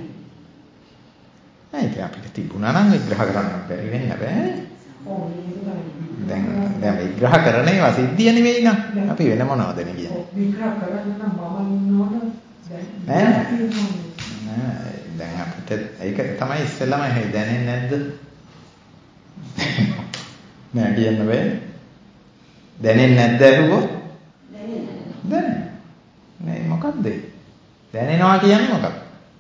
ඒක අපිට තිබුණා නම් විග්‍රහ කරන්න බැරි වෙන්න බෑනේ. දැන් විග්‍රහ කරන ඒවා සිද්ධිය නෙවෙයි නම් අපි වෙන මොනවද කියන්නේ? විග්‍රහ කරන්න නම් මම ඉන්නවනේ දැන් අපිට ඒක තමයි ඉස්සෙල්ලාම දැනෙන්නේ නැද්ද? නෑ කියන්න බෑ. දැනෙන්නේ නැද්ද අහුවොත්? දැනෙන්නේ. නෑ මොකද්ද? දැනෙනවා කියන්නේ මොකක්ද?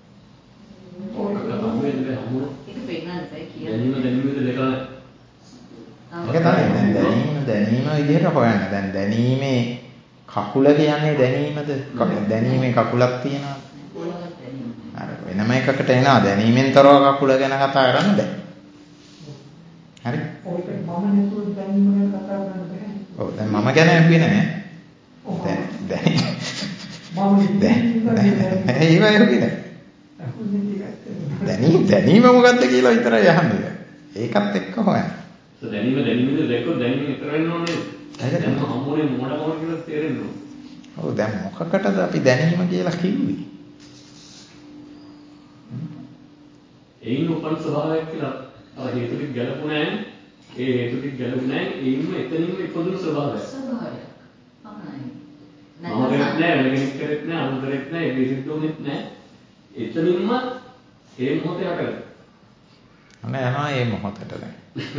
දැනීම විදිහට හොයන්න. දැන් දැනීමේ කකුල කියන්නේ දැනීමද? දැනීමේ කකුලක් තියෙනවා. අර වෙනම එකකට එනවා. දැනීමෙන් තරව කකුල ගැන කතා කරන්න බෑ. හරි? ඔයක මම නේතුව දැනීම ගැන කතා කරන්න බෑ. ඔව් දැන් මම ගැන ඇහුවේ නෑ. දැනීම මොකද්ද කියලා විතරයි අහන්නේ. ඒකත් එක්ක හොයන්න. දැනීමද දැක්කොත් දැනීම විතර වෙන්න ඕනේ. දැන් හම්බුනේ මොඩකම කියලා තේරෙන්න ඕනේ. ඔව් දැන් මොකකටද අපි දැනීම කියලා කිව්වේ? ඒයින් උපන් ස්වභාවයක් කියලා අර හේතු ටික ගැලපුණා නම් ඒ හේතු ටික ගැලපුණා නම් ඒයින්ම එතනින්ම ඉපදුණු ස්වභාවයක්. මම කරෙත් නෑ වෙන කෙනෙක් කරෙත් නෑ අනුතරෙත් නෑ ඒ සිද්ධුනෙත් නෑ එතනින්ම ඒ මොහොතේ හටගන්න. අනේ යනවා ඒ මොහොතට දැන්.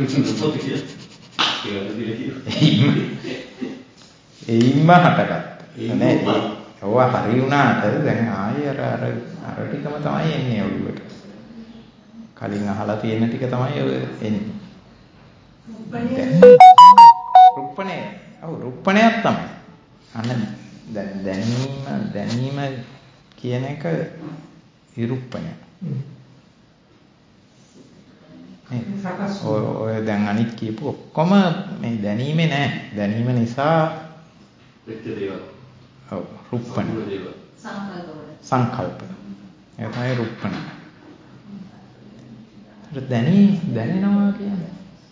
ඒයින්ම හටගත්තා. නෑ ඔවා හරි වුණාට දැන් ආයේ අර ටිකම තමයි එන්නේ ඔළුවට. කලින් අහලා තියෙන ටික තමයි ඔය එන්නේ. රුප්පණේ. ඔව් රුප්පණයක් තමයි. අන්න දැනීම කියන එක විරුප්පණය. ඔය දැන් අනිත් කියපු ඔක්කොම මේ දැනීමේ නෑ. දැනීම නිසා වෙච්ච දේවල්. ඔව් රුප්පණ. සංකල්ප. ඒක තමයි රුප්පණ. දැනෙනවා කියන්නේ.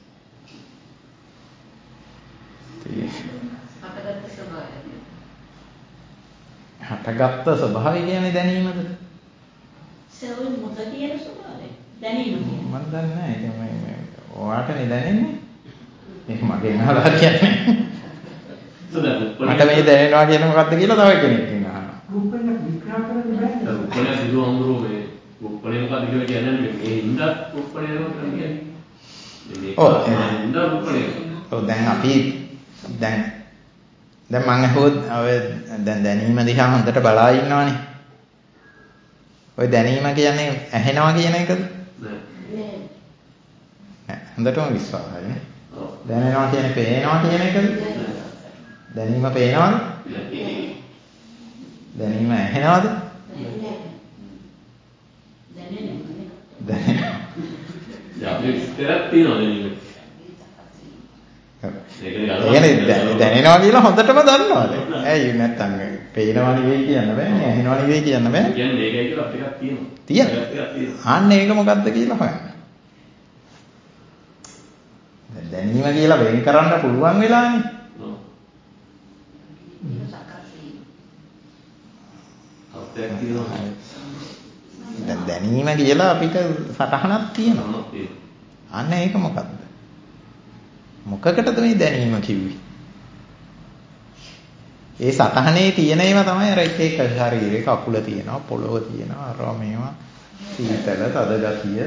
හටගත්ත ස්වභාවය කියන්නේ දැනීමද? සෙවල් මොකද කියන ස්වභාවය? දැනීම කියන්නේ. මම දන්නේ නැහැ. ඒක මේ ඔයාටනේ දැනෙන්නේ. ඒක මගෙන් අහලා කියන්නේ. මට මේ දැනෙනවා කියන මොකද්ද කියලා තව කෙනෙක්ගෙන් අහනවා. රුප්පණ විග්‍රහ කරන්න බෑ. රුප්පණ බුදුහාමුදුරුවෝ මේ රුප්පණය මොකද්ද කියලා කියන්නේ මේ හින්දා රුප්පණය නෝ කියන්නේ. ඔව් දැන් අපි දැන් මම අහුවොත් ඔය දැන් දැනීම දිහා හොඳට බලා ඉන්නවනේ. ඔය දැනීම කියන්නේ ඇහෙනවා කියන එකද? නෑ. හොඳටම විශ්වාසයි නේ. දැනෙනවා කියන්නේ පේනවා කියන එකද? දැනීම පේනවද? දැනීම ඇහෙනවද? දැනෙනවා. දැනෙනවා කියලා හොඳටම දන්නවද? ඇයි නැත්තම් පේනවා නෙවෙයි කියන්න බෑනේ, ඇහෙනවා නෙවෙයි කියන්න බෑ. කියන්නේ මේකයි කියලා ටිකක් තියෙනවා. තියෙනවා. අන්න ඒක මොකද්ද කියලා හොයන්න. දැනීම කියලා වෙන් කරන්න පුළුවන් වෙලානේ. දැන් දැනීම කියලා අපිට සටහනක් තියෙනවා. අන්න ඒක මොකද්ද? මොකකටද මේ දැනීම කිව්වේ? ඒ සටහනේ තියෙන ඒවා තමයි අර එක එක ශරීරේ කකුල තියෙනවා, පොළොව තියෙනවා, අරවා මේවා සීතල, තද ගතිය.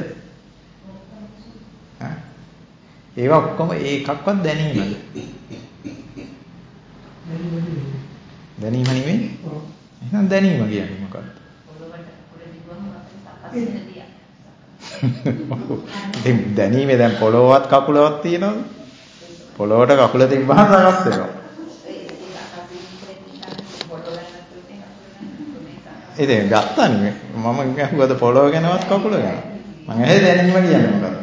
ඒවා ඔක්කොම ඒකක්වත් දැනීමද? දැනීම නෙවෙයි. එහෙනම් දැනීම කියන්නේ මොකක්ද? ඉතින් දැනීමේ දැන් පොළොවවත් කකුලවත් තියෙනවද? පොළොවට කකුල තිබ්බහම සකස් වෙනවා. ඉතින් ගත්තානේ මම අහුවද පොළොව ගැනවත් කකුල ගැන. මම ඇහි දැනීම කියන්නේ මොකක්ද?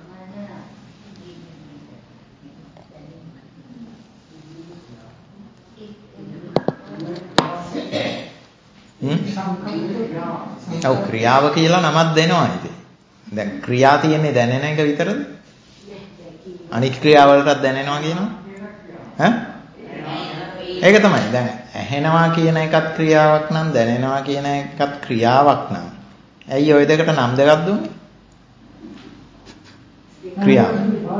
ඔව් ක්‍රියාව කියලා නමක් දෙනවා ඉතින්. දැන් ක්‍රියා තියෙන්නේ දැනෙන එක විතරද? අනිත් ක්‍රියාවලටත් දැනෙනවා කියනවා. ඈ? ඒක තමයි. දැන් ඇහෙනවා කියන එකත් ක්‍රියාවක් නම් දැනෙනවා කියන එකත් ක්‍රියාවක් නම්. ඇයි ওই දෙකට නම් දෙකක් දුන්නේ? ක්‍රියාව.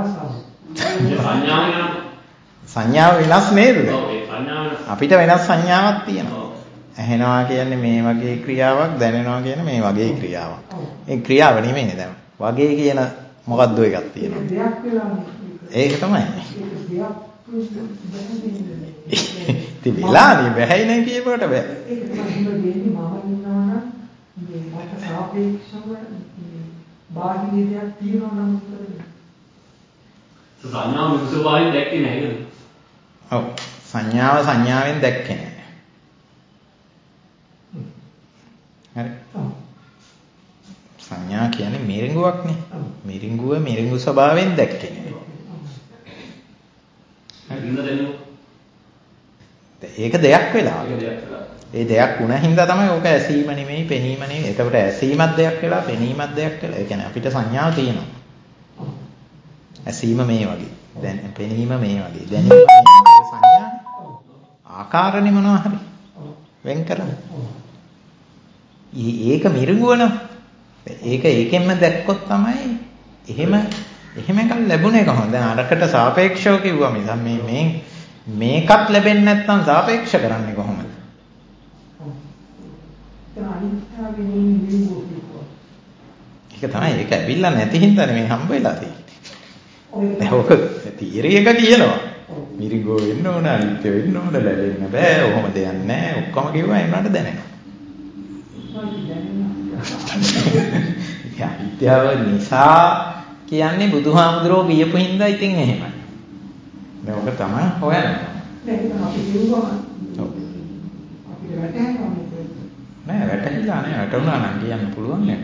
සංඥාව වෙනස් නේද? අපිට වෙනස් සංඥාවක් තියෙනවා. ඇහෙනවා කියන්නේ මේ වගේ ක්‍රියාවක්, දැනෙනවා කියන්නේ මේ වගේ ක්‍රියාවක්. ඒ ක්‍රියාව නෙමෙයි දැන්. වගේ කියන මොකද්ද එකක් තියෙනවා. ඒක තමයි. ඉතින් වෙලානේ බැහැයි නේ කියපුවට බෑ. ඒක තමයි දෙන්නේ මම ඉන්නවා නම් මේ මට සාපේක්ෂව බාහිර දෙයක් තියෙනවා නම් සංඥාව විසුභාවයෙන් දැක්කේ නැහැ නේද? ඔව්. සංඥාව සංඥාවෙන් දැක්කේ නැහැ. හරි. සංඥා කියන්නේ මිරිඟුවක්නේ. මිරිඟුව ස්වභාවයෙන් දැක්කේ නැහැ. ඒක දෙයක් වෙලා. ඒ දෙයක් වුණ හින්දා තමයි ඕක ඇසීම නෙමෙයි, පෙනීම නෙමෙයි. ඒකට ඇසීමක් දෙයක් වෙලා, පෙනීමක් දෙයක් වෙලා. ඒ කියන්නේ අපිට සංඥාව තියෙනවා. ඇසීම මේ වගේ. දැන් පෙනීම මේ වගේ. දැනීම මේ වගේ සංඥා. ආකාරනේ මොනවා හරි. වෙන් කරලා. ඒක මිරිඟුවන. ඒක ඒකෙන්ම දැක්කොත් තමයි එහෙම එකක් ලැබුණේ කොහොමද? දැන් අරකට සාපේක්ෂව කිව්වා මිස මේකත් ලැබෙන්නේ නැත්නම් සාපේක්ෂ කරන්නේ කොහොමද? ඒක තමයි ඒක ඇවිල්ලා නැති හින්දානේ මේ හම්බ වෙලා තියෙන්නේ. දැන් ඔක තියරි එක කියනවා. මිරිඟුව වෙන්න ඕන, අනිත්‍ය වෙන්න ඕන, ලැබෙන්න බෑ. ඔහොම දෙයක් නැහැ. ඔක්කොම කිව්වා එන්නට දැනෙනවා. විද්‍යාව නිසා කියන්නේ බුදුහාමුදුරුවෝ කියපු හින්දා ඉතින් එහෙමයි. දැන් ඔක තමයි හොයන්නේ. දැන් අපි කියුවම ඔව්. අපිට වැටහෙනවා නෑ වැටහිලා නෑ වැටුණා නම් කියන්න පුළුවන් නේද?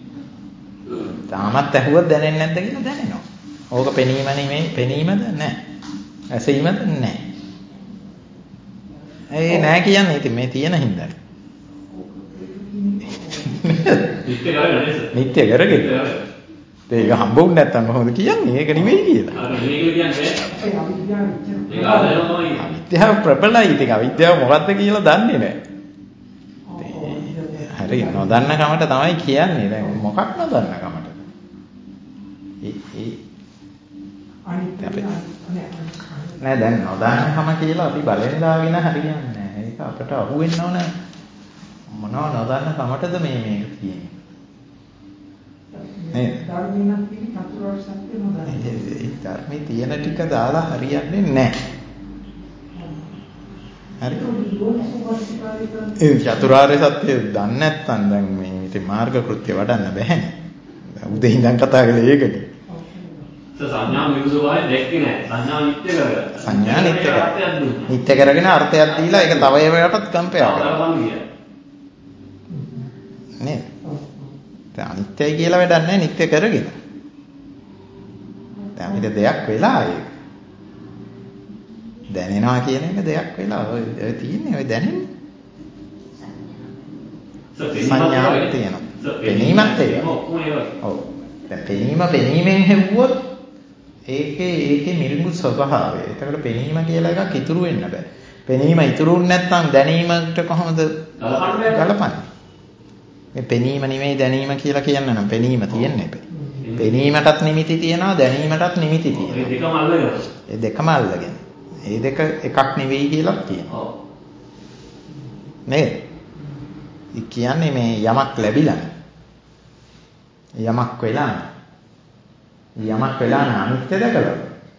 තාමත් ඇහුවොත් දැනෙන්නේ නැද්ද කියලා දැනෙනවා. ඕක පෙනීම නෙමෙයි පෙනීමද නෑ. ඇසීමද නෑ. ඒ නෑ කියන්නේ ඉතින් මේ තියෙන හින්දා. නිත්‍ය කරගෙන. ඒක හම්බුනේ නැත්තම් කොහොමද කියන්නේ? ඒක නෙමෙයි කියලා. අවිද්‍යාව ප්‍රබලයි. ඉතින් අවිද්‍යාව මොකද්ද කියලා දන්නේ නැහැ. හරි නොදන්න කමට තමයි කියන්නේ. දැන් මොකක් නොදන්න කමට? නෑ දැන් නොදන්න කම කියලා අපි බලෙන් දාගෙන හරියන්නේ නැහැ. ඒක අපට අහුවෙන්න ඕන මොනවා නොදන්න කමටද මේ මේක තියෙන්නේ. නේද? ධර්මයෙන් කියන චතුරාර්ය සත්‍ය නොදන්න. ඒ ධර්මයේ තියෙන ටික දාලා හරියන්නේ නැහැ. හරි. ඒ චතුරාර්ය සත්‍ය දන්නේ නැත්නම් දැන් මේ ඉතින් මාර්ග කෘත්‍ය වඩන්න බෑනේ. උදේ ඉඳන් කතා කරලා ඒකනේ. සංඥා මිදුසුවායි දැක්කේ නැහැ. සංඥා නිත්‍ය කරගත්තා. සංඥා නිත්‍ය කරගෙන අර්ථයක් දීලා ඒක තව ඒවටත් කම්පයා කරනවා. නේද? දැන් අනිත්‍යයි කියලා වැඩක් නැහැ නිත්‍ය කරගෙන. දැන් අපිට දෙයක් වෙලා ඒක. දැනෙනවා කියන එක දෙයක් වෙලා ඔය තියෙන්නේ ඔය දැනෙන්නේ. සංඥාවක් තියෙනවා. පෙනීමක් තියෙනවා. ඔව්. දැන් පෙනීමෙන් හෙව්වොත් ඒකේ මිරිඟු ස්වභාවය. ඒකට පෙනීම කියලා එකක් ඉතුරු වෙන්න බෑ. පෙනීම ඉතුරු වුනේ නැත්නම් දැනීමට කොහොමද ගලපන්නේ? මේ පෙනීම නෙමෙයි දැනීම කියලා කියන්න නම් පෙනීම තියෙන්නේ නැහැ. පෙනීමටත් නිමිති තියෙනවා දැනීමටත් නිමිති තියෙනවා. ඒ දෙකම අල්ලගෙන. ඒ දෙක එකක් නෙවෙයි කියලා කියනවා. නේද? ඒ කියන්නේ මේ යමක් ලැබිලා යමක් වෙලා අනිත්‍ය දැකලා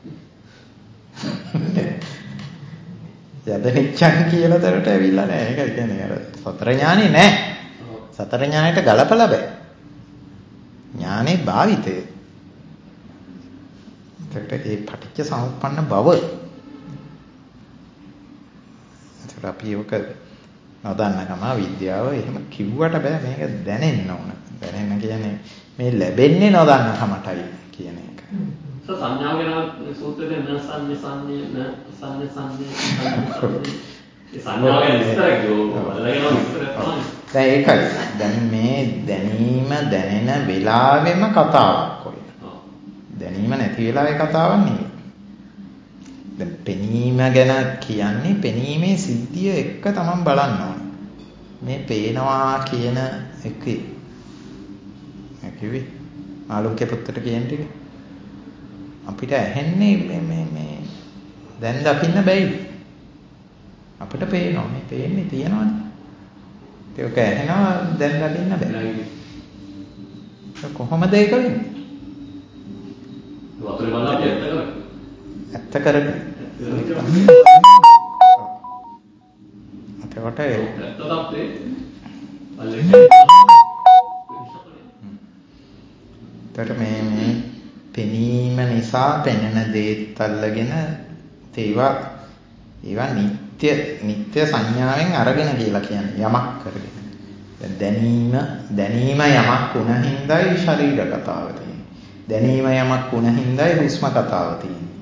යදනිච්ඡන් කියලා දරට ඇවිල්ලා නැහැ. ඒක කියන්නේ අර සතර ඥානෙ නැහැ. සතර ඥානෙට ගලපලා බෑ. ඥානෙ භාවිතය. ඒකට ඒ පටිච්ච සමුප්පන්න බව. ඒකට අපි ඔක නොදන්නකම විද්‍යාව එහෙම කිව්වට බෑ මේක දැනෙන්න ඕන. දැනෙන්න කියන්නේ මේ ලැබෙන්නේ නොදන්නකමටයි කියන එක. සංඥාව ගැන සූත්‍රයේ සංඥා දැන් ඒකයි. දැන් මේ දැනීම දැනෙන වෙලාවෙම කතාවක් ඔය. දැනීම නැති වෙලාවේ කතාවක් නෙවෙයි. දැන් පෙනීම ගැන කියන්නේ පෙනීමේ සිද්ධිය එක්ක තමයි බලන්න ඕනේ. මේ පේනවා කියන එකේ කිව්වේ ආලෝකයේ පුත්තට කියන ටික අපිට ඇහෙන්නේ මේ දැන් දකින්න බැයිද? අපිට පේනවා මේ පේන්නේ තියනවානේ. ඒක ඇහෙනවා දැන් දකින්න බෑ. කොහොමද ඒක වෙන්නේ? වතුරේ බලලා ඇත්ත කරගෙන. එතකොට මේ පෙනීම නිසා පෙනෙන දේත් අල්ලගෙන ඒවා නිත්‍ය සංඥාවෙන් අරගෙන කියලා කියන්නේ යමක් කරගෙන. දැන් දැනීම යමක් වුණ හින්දායි ශරීර කතාව තියෙන්නේ. දැනීම යමක් වුණ හින්දායි හුස්ම කතාව තියෙන්නේ.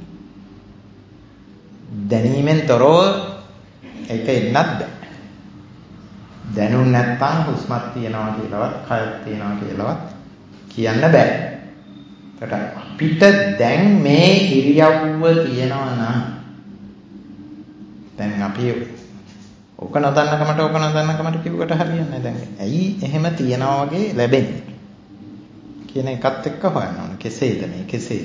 දැනීමෙන් තොරව ඒක එන්නත් බෑ. දැනුම් නැත්තම් හුස්මක් තියනවා කියලාවත් කයක් තියනවා කියලාවත් කියන්න බෑ. ඒකට අපිට දැන් මේ ඉරියව්ව තියනවා නම් දැන් අපි ඕක නොදන්නකමට කිව්වට හරියන්නේ නැහැ. දැන් ඇයි එහෙම තියනවා වගේ ලැබෙන්නේ කියන එකත් එක්ක හොයන්න ඕන. කෙසේද මේ?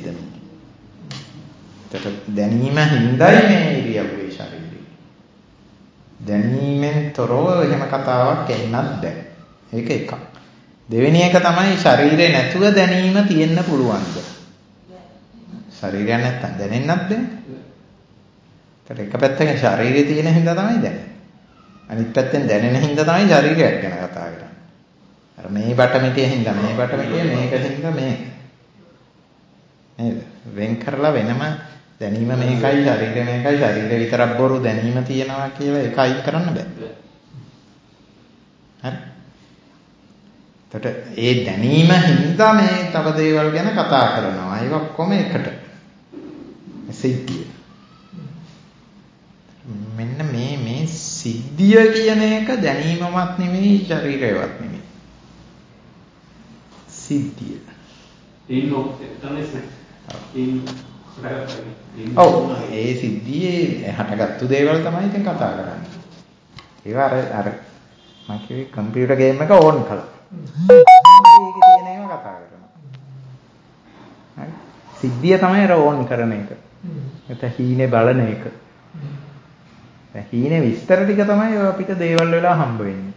ඒකට දැනීම හින්දායි මේ ඉරියව්වේ ශරීරය. දැනීමෙන් තොරව එහෙම කතාවක් එන්නත් බෑ. ඒක එකක්. දෙවෙනි එක තමයි ශරීරේ නැතුව දැනීම තියෙන්න පුළුවන්ද? ශරීරය නැත්තම් දැනෙන්නත් බෑ. ඒකට එක පැත්තකින් ශරීරය තියෙන හින්දා තමයි දැනෙන්නේ. අනිත් පැත්තෙන් දැනෙන හින්දා තමයි ශරීරයක් ගැන කතා කරන්නේ. අර මේ බටමිටිය හින්දා මේ බටමිටිය මේක හින්දා මේක. නේද? වෙන් කරලා වෙනම දැනීම මේකයි ශරීරය මේකයි ශරීරය විතරක් බොරු දැනීම තියනවා කියලා ඒක අයින් කරන්න බෑ. හරි? එතකොට ඒ දැනීම හින්දා මේ තව දේවල් ගැන කතා කරනවා. ඒක ඔක්කොම එකට. සිද්ධිය. මෙන්න මේ සිද්ධිය කියන එක දැනීමවත් නෙමෙයි ශරීරයවත් නෙමෙයි. සිද්ධිය. ඒ සිද්ධියේ හටගත්තු දේවල් තමයි ඉතින් කතා කරන්නේ. ඒවා අර මම කිව්වේ කම්පියුටර් ගේම් එක ඕන් කළා. ඒකේ තියෙන ඒවා කතා කරනවා. හරි. සිද්ධිය තමයි අර ඕන් කරන එක. එතන හීනේ බලන එක. දැන් හීනේ විස්තර ටික තමයි අපිට දේවල් වෙලා හම්බ වෙන්නේ.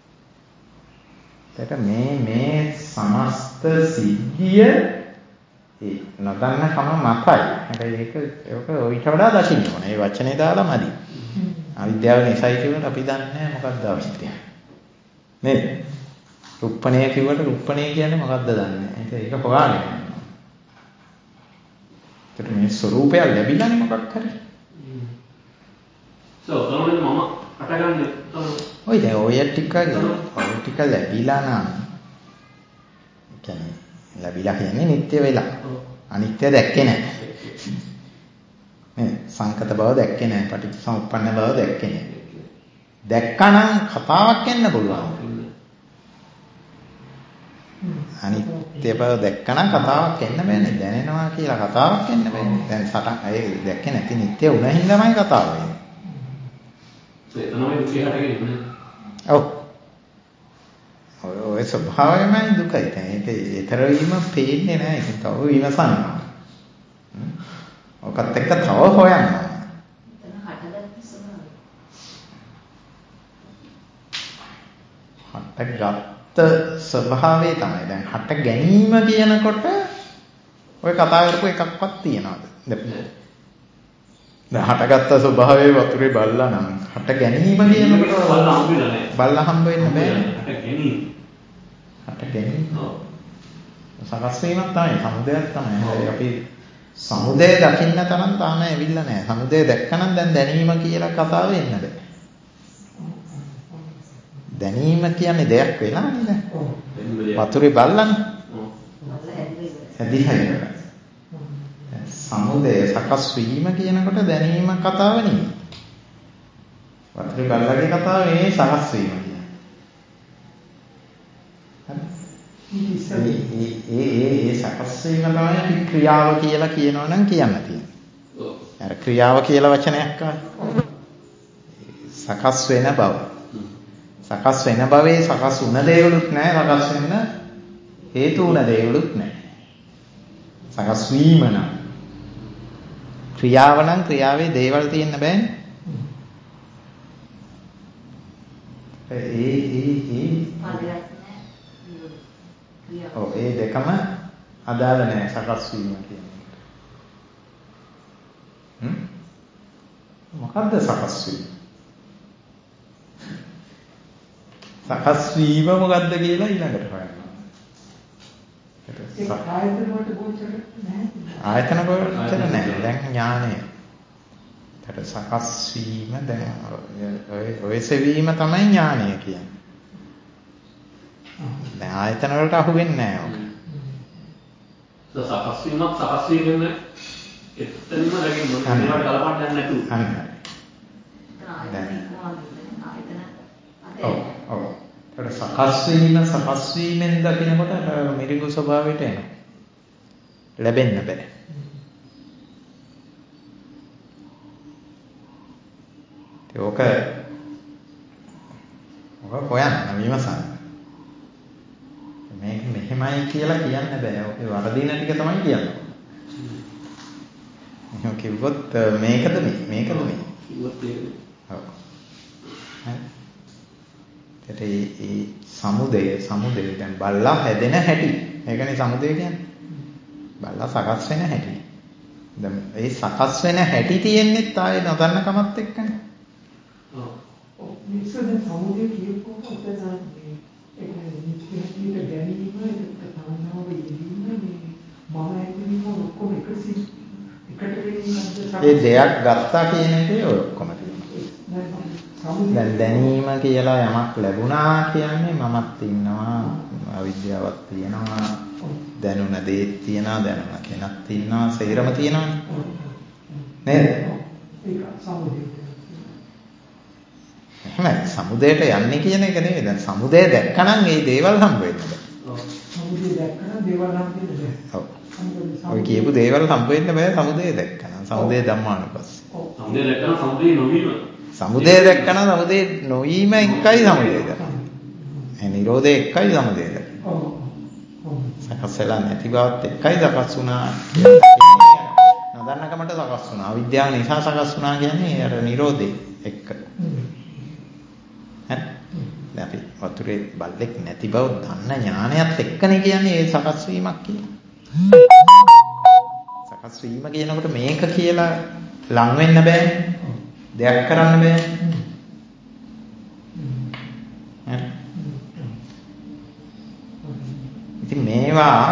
ඒකට මේ සමස්ත සිද්ධිය ඒ නොදන්න කම මතයි. හැබැයි ඒක ඊට වඩා දකින්න ඕනේ. ඒ වචනේ දාලා මදි. අවිද්‍යාව නිසායි කියනකොට අපි දන්නේ නැහැ මොකක්ද අවිද්‍යාව. නේද? රුප්පණය කිව්වට රුප්පණය කියන්නේ මොකක්ද දන්නේ නැහැ. ඒක හොයාගෙන යනවා. ඒකට මේ ස්වરૂපය ලැබිලානේ මොකක් හරි. තමයි මම අටගන්නේ තමයි. ඔය දැන් ඔය ටික ලැබිලා නම් කියන්නේ ලැබිලා කියන්නේ නිත්‍ය වෙලා. අනිත්‍ය දැක්කේ නැහැ. නේ සංකත බව දැක්කේ නැහැ. පටිච්චසමුප්පන්න බව දැක්කේ නැහැ. දැක්කනම් කතාවක් එන්න පුළුවන්. අනිත්‍ය බව දැක්කනම් කතාවක් එන්න බෑනේ. දැනෙනවා කියලා කතාවක් එන්න බෑනේ. දැන් සටන් අය දැක්කේ නැති නිත්‍ය වුණ හින්දාමයි කතාව වෙන්නේ. ඒ තමයි දුකේ හටගෙන. ඔව්. ඔය ස්වභාවයමයි දුකයි. දැන් ඒක ඊතර වීම පේන්නේ නැහැ. ඒක තව විමසන්න. ඔකත් එක්ක තව හොයන්න. හටගත්ත ස්වභාවය තමයි. දැන් හට ගැනීම කියනකොට ඔය කතා කරපු එකක්වත් තියනවාද? දැන් හටගත්ත ස්වභාවයේ වතුරේ බල්ලා නම් හට ගැනීම කියනකොට බල්ලා හම්බ වෙන්න බෑ. හට ගැනීම. සකස් වීමක් තමයි සමුදයක් තමයි. හැබැයි අපි සමුදය දකින්න තරම් තාම ඇවිල්ලා නැහැ. සමුදය දැක්කනම් දැන් දැනීම කියලා කතාව එන්න බෑ. දැනීම කියන්නේ දෙයක් වෙලා නේද? වතුරේ බල්ලානේ. හැදිලා ඉවරයි. සමුදය සකස් වීම කියනකොට දැනීම කතාව නෙවෙයි. වතුරේ බල්ලාගේ කතාව නෙවෙයි සකස් වීම කියන්නේ. ඒ සකස් වීම තමයි අපි ක්‍රියාව කියලා කියනවනම් කියන්න තියෙන්නේ. අර ක්‍රියාව කියලා වචනයක් ආවේ. සකස් වෙන බව. සකස් වෙන භවයේ සකස් වුණ දේවලුත් නැහැ. සකස් වෙන්න හේතු වුණ දේවලුත් නැහැ. සකස් වීම නම් ක්‍රියාව නම් ක්‍රියාවේ දේවල් තියෙන්න බෑනේ. ඒ දෙකම අදාළ නැහැ සකස් වීම කියන්නේ. මොකද්ද සකස් වීම? සකස් වීම මොකද්ද කියලා ඊළඟට හොයන්න. ඒක ආයතන වලට ගෝචර නැහැ. ආයතන වලට නැහැ. දැන් ඥානය. ඒකට සකස් වීම දැන් ඔය සෙවීම තමයි ඥානය කියන්නේ. දැන් ආයතන වලට අහු වෙන්නේ නැහැ ඔක. සකස් වීමෙන් එතනම රැගෙන මොනවද කලපන්න නැතුව. අන්න. ඔව්. ඒකට සකස් වීමෙන් දකිනකොට මිරිඟු ස්වභාවයට එනවා. ලැබෙන්න බෑ. ඒක හොයන්න විමසන්න. මේක මෙහෙමයි කියලා කියන්න බෑ. ඔය වරදින ටික තමයි කියන්නේ. එහෙනම් කිව්වොත් මේකද මේ කිව්වොත් ඒක. ඔව්. ඒ සමුදය දැන් බල්ලා හැදෙන හැටි. ඒකනේ සමුදය කියන්නේ. බල්ලා සකස් වෙන හැටි. දැන් ඒ සකස් වෙන හැටි තියෙන්නේ ආයේ නොදන්න කමත් එක්කනේ. ඔව්. මිසෙන් සමුදය කියපුවම උතන ඒක නිත්‍යයට ගැනීම ඒක තනනාව යෙදීම මම ඇතුළේ ඔක්කොම එකට ඒ දෙයක් ගත්තා කියන එකේ ඔය ඔක්කොම තියෙනවා. දැන් දැනීම කියලා යමක් ලැබුණා කියන්නේ මමත් ඉන්නවා, අවිද්‍යාවක් තියෙනවා, දැනුණ දේත් තියෙනවා, දැනුණ කෙනක් ඉන්නවා, සේරම තියෙනවානේ. නේද? ඒක සමුදය. එහෙමයි. සමුදයට යන්නේ කියන එක නෙවෙයි. දැන් සමුදය දැක්කනම් ඒ දේවල් හම්බ වෙන්න බෑ. සමුදය දැක්කනම් දේවල් හම්බ වෙන්න බෑ. ඔව්. ඔය කියපු දේවල් හම්බ වෙන්න බෑ සමුදය දැක්කනම්. සමුදය ධම්මානුපස්ස. සමුදය දැක්කනම් සමුදය නොවීම. සමුදය දැක්කනම් සමුදය නොවීම එකයි සමුදය දැක්කම. ඒ නිරෝධය එකයි සමුදය දැක්කම. ඔව්. සකස් වෙලා නැති බවත් එකයි සකස් වුණා. නොදන්නකමට සකස් වුණා. අවිද්‍යාව නිසා සකස් වුණා කියන්නේ අර නිරෝධය එක්ක. හරි. දැන් අපි වතුරේ බල්ලෙක් නැති බව දන්න ඥානයත් එක්කනේ කියන්නේ ඒ සකස් වීමක් කියන්නේ. සකස් වීම කියනකොට මේක කියලා ලං වෙන්න බෑනේ. දෙයක් කරන්න බෑනේ. හරි. ඉතින් මේවා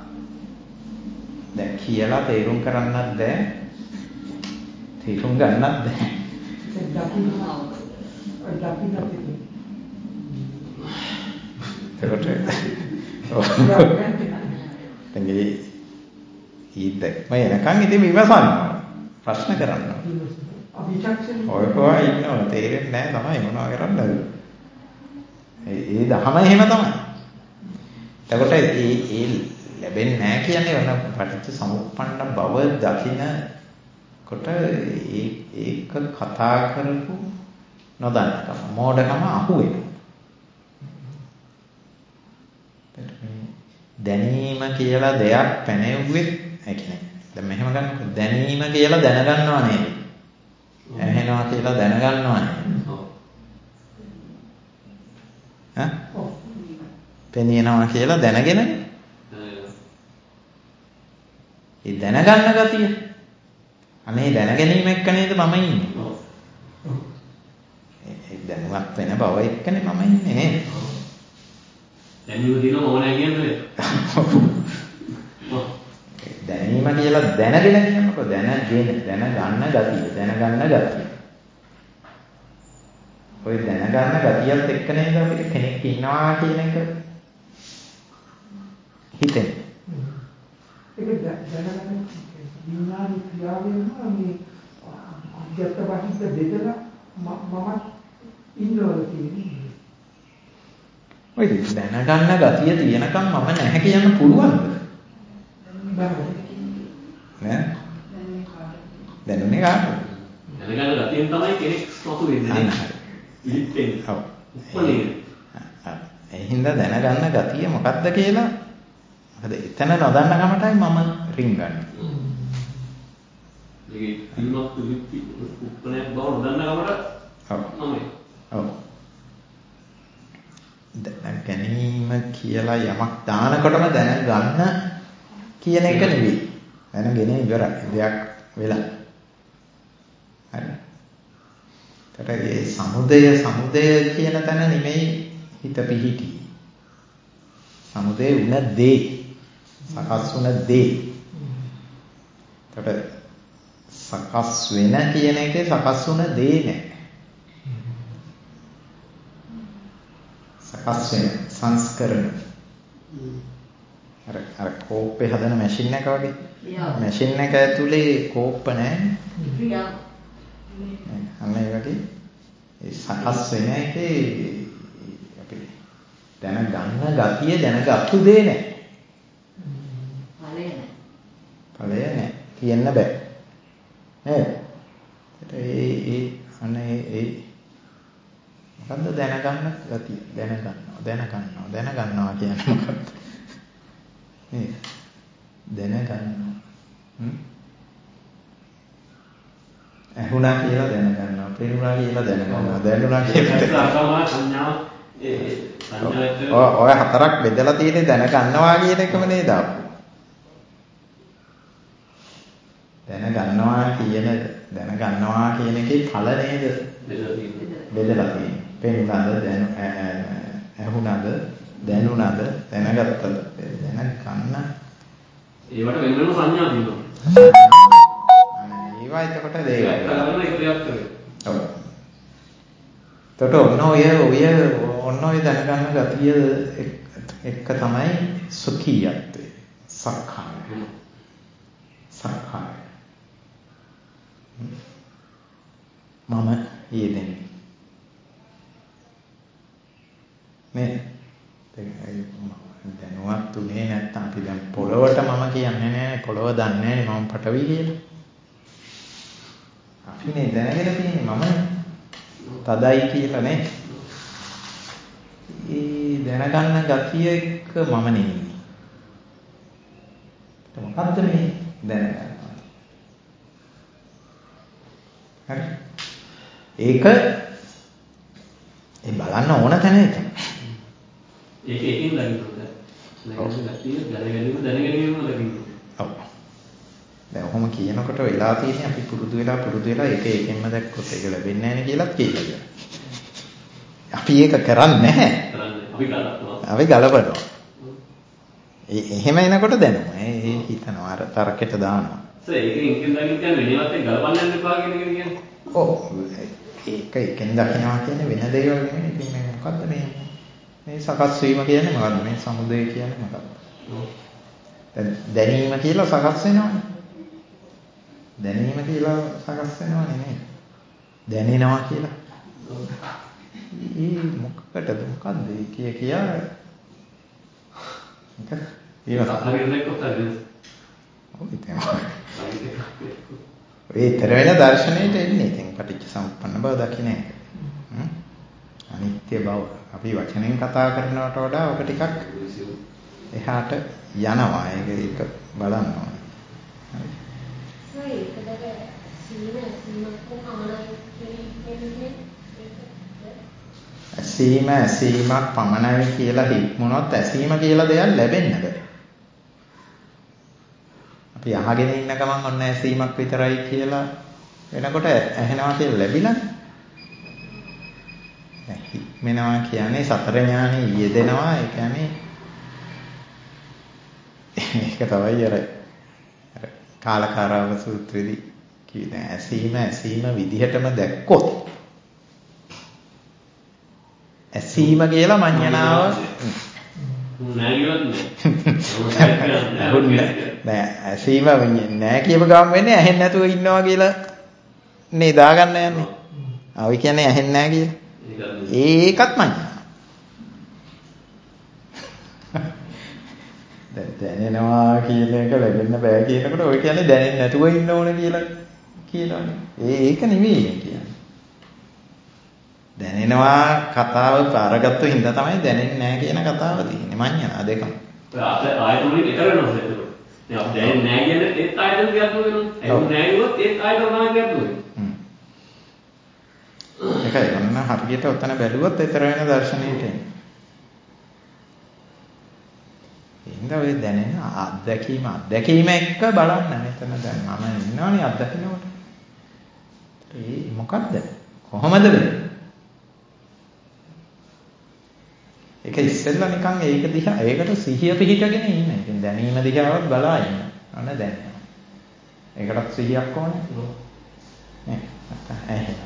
දැන් කියලා තේරුම් කරන්නත් බෑ. තේරුම් ගන්නත් බෑ. ඒකම එනකන් ඉතින් විමසන්න ප්‍රශ්න කරන්න. ඔය කොහා ඉන්නව තේරෙන්නේ නැහැ තමයි මොනවා කරන්නද? ඒ දහම එහෙම තමයි. එතකොට ඒ ලැබෙන්නේ නැහැ කියන්නේ වෙන පටිච්ච සමුප්පන්න බව දකින කොට ඒක කතා කරපු නොදන්නකම මෝඩකම අහුවෙනවා. දැනීම කියලා දෙයක් පැනෙව්වේ ඒ කියන්නේ දැන් මෙහෙම ගන්නකො දැනීම කියලා දැනගන්නවා නේද? ඇහෙනවා කියලා දැනගන්නවා නේද? ඈ? පෙනියනවා කියලා දැනගෙනනේ. ඒ දැනගන්න ගතිය. අනේ දැනගැනීම එක්ක නේද මම ඉන්නේ. ඒ දැනුවත් වෙන බව එක්කනේ මම ඉන්නේ නේද? දැනීම දිනම ඕනෑ කියන්නේ. දැනීම කියලා දැනගෙන කියනකොට දැනගන්න ගතිය. ඔය දැනගන්න ගතියත් එක්ක නේද අපිට කෙනෙක් ඉන්නවා කියන එක හිතෙන්නේ. ඒක දැනගන්න විඥාන ක්‍රියාවෙන්ම මේ අධ්‍යාත්ම බාහිර බෙදලා මම ඉන්නවා කියන්නේ. ඔය දැනගන්න ගතිය තියෙනකම් මම නැහැ කියන්න පුළුවන්ද? නෑ. දැනුනේ කාටද? දැනගන්න ගතියෙන් තමයි කෙනෙක් සතු වෙන්නේ. ඉලිප්පෙන්නේ. ඔව්. උපනේ. ඒ හින්දා දැනගන්න ගතිය මොකක්ද කියලා මොකද එතන නොදන්න කමටයි මම රින්ගන්නේ. මේ ඉන්නත් උපනේ බව නොදන්න කමට මමයි. ඔව්. දැන ගැනීම කියලා යමක් දානකොටම දැනගන්න කියන එක නෙවෙයි. දැනගෙන ඉවරයි. දෙයක් වෙලා. හරි. ඒ සමුදය කියන තැන නෙමෙයි හිත පිහිටි. සමුදය වුණ දේ. සකස් වුණ දේ. සකස් වෙන කියන එකේ සකස් වුණ දේ නෑ. සකස් වෙන සංස්කරණ. අර කෝප්පේ හදන මැෂින් එක වගේ. මැෂින් එක ඇතුලේ කෝප්ප නැහැ. අන්න ඒ වගේ ඒ සකස් වෙන එකේ අපි දැනගන්න ගතිය දැනගත්තු දේ නැහැ. ඵලය නැහැ. කියන්න බෑ. නේද? අන්න ඒ මොකද්ද දැනගන්න ගතිය? දැනගන්නවා කියන්නේ මොකක්ද? නේද? දැනගන්නවා. ඇහුණා කියලා දැනගන්නවා. පෙනුණා කියලා දැනගන්නවා. දැනුණා කියලා සංඥා ඔය හතරක් බෙදලා තියෙන්නේ දැනගන්නවා කියන එකම නේද? දැනගන්නවා කියන එකේ ඵල නේද? බෙදලා තියෙන්නේ. පෙනුණාද ඇහුණාද දැනුණාද දැනගත්තද දැනගන්න ඒවට වෙන වෙනම සංඥා තියෙනවා. ඒවා එතකොට දේවල්. ඒක කරගෙන එක දෙයක් කරේ. ඔව්. එතකොට ඔන්න ඔය දැනගන්න ගතිය එක තමයි සුඛීයත්වය. සක්කාය. මම යෙදෙන්නේ. මේ දැනුවත් උනේ නැත්තම් අපි දැන් පොළවට මම කියන්නේ නැහැ පොළව දන්නේ නැහැ මම පටවි කියලා. අපි මේ දැනගෙන තියෙන්නේ මම තදයි කියලා නේ. ඒ දැනගන්න ගතිය එක්ක මම නෙමෙයි. මොකද්ද මේ දැනගන්නවා? හරි. ඒක ඒ බලන්න ඕන තැන එක. ඒක එකකින් දකින්න ඕනේ. දැනගැනීම දැනගැනීම දකින්න. ඔව්. දැන් ඔහොම කියනකොට වෙලා තියෙන්නේ අපි පුරුදු වෙලා ඒක එකෙන්ම දැක්කොත් ඒක ලැබෙන්නේ නැහැ නේ කියලාත් කියනවා. අපි ඒක කරන්නේ නැහැ. අපි ගලපනවා. එහෙම එනකොට දැනුම. ඒ හිතනවා අර තරකෙට දානවා. ඒකෙන් දකින්න වෙනවත් ගලපන්න යන්න එපා කියන එක කියන්නේ. ඔව්. ඒකෙන් දකින්නවා කියන්නේ වෙන දේවල් නෙමෙයි. ඉතින් මේ මොකද්ද මේ සකස් වීම කියන්නේ මොකද්ද? මේ සමුදය කියන්නේ මොකද්ද? දැනීම කියලා සකස් වෙනවනේ. දැනීම කියලා සකස් වෙනවනේ නේද? දැනෙනවා කියලා. මොකකටද මොකද්ද කියා විතර වෙන දර්ශනයට එන්නේ. ඉතින් පටිච්ච සමුප්පන්න බව දකින්න එක. අනිත්‍ය බව. අපි වචනෙන් කතා කරනවට වඩා ඔක ටිකක් එහාට යනවා. ඒක බලන්න ඕනේ. ඇසීමක් පමණයි කියලා හික්මුණොත් ඇසීම කියලා දෙයක් ලැබෙන්නේ නැහැ. අපි අහගෙන ඉන්න ගමන් ඔන්න ඇසීමක් විතරයි කියලා වෙනකොට ඇහෙනවා කියලා ලැබිලානේ. හික්මනවා කියන්නේ සතර ඥානෙ යෙදෙනවා. ඒ කියන්නේ ඒක තමයි අර කාලකාරාව සූත්‍රයේදී කියන ඇසීම විදිහටම දැක්කොත් ඇසීම කියලා මඤ්ඤණාව නෑ ඇසීම නෑ කියව ගමන් වෙන්නේ ඇහෙන්නේ නැතුව ඉන්නවා කියලා නේ දාගන්න යන්නේ. ආවි කියන්නේ ඇහෙන්නේ නෑ කියලා. ඒකත් මඤ්ඤණාව. දැනෙනවා කියන එක ලැබෙන්න බෑ කියනකොට ඔය කියන්නේ දැනෙන්නේ නැතුව ඉන්න ඕන කියලා කියනවනේ. ඒක නෙවෙයි කියන්නේ. දැනෙනවා කතාව පාරගත්තු හින්දා තමයි දැනෙන්නේ නැහැ කියන කතාව තියෙන්නේ. මඤ්ඤණා දෙකම. ආයතන වලින් එක වෙනවද ඒක? දැන් අපි දැනෙන්නේ නැහැ කියන්නේ ඒත් ආයතන ක්‍රියාත්මක වෙනවා. ඒක නැහැ කිව්වොත් ඒත් ආයතන තමයි ක්‍රියාත්මක වෙන්නේ. ඒකයි ඔන්න හරියට ඔතන බැලුවොත් ඊතර වෙන දර්ශනයට එන්නේ. එහෙනම් ඔය දැනෙන අත්දැකීම එක්ක බලන්න මෙතන දැන් මම ඉන්නවනේ අත්දැකිනකොට. ඒ මොකද්ද? කොහොමද වෙන්නේ? ඒක ඉස්සෙල්ලා නිකන් ඒක දිහා ඒකට සිහිය පිහිටගෙන ඉන්න. ඉතින් දැනීම දිහාවත් බලා ඉන්න. අන්න දැනෙනවා. ඒකටත් සිහියක් ඕනේ. නේ. ඇහෙනවා.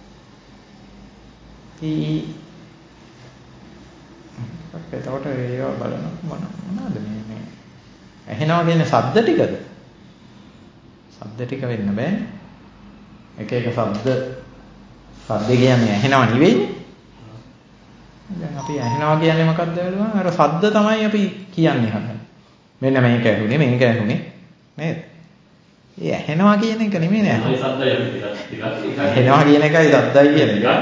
එතකොට ඒවා බලන මොනවාද මේ ඇහෙනවා කියන්නේ ශබ්ද ටිකද? ශබ්ද ටික වෙන්න බෑනේ. එක ශබ්ද කියන්නේ ඇහෙනවා නෙවෙයි. දැන් අපි ඇහෙනවා කියන්නේ මොකක්ද බලන්න. අර ශබ්ද තමයි අපි කියන්නේ හදන්නේ. මෙන්න මේක ඇහුනේ නේද? ඒ ඇහෙනවා කියන එක නෙමෙයි නෑ. මේ ශබ්දය අපි ටිකක් ඇහෙනවා කියන එකයි ශබ්දයි කියන්නේ.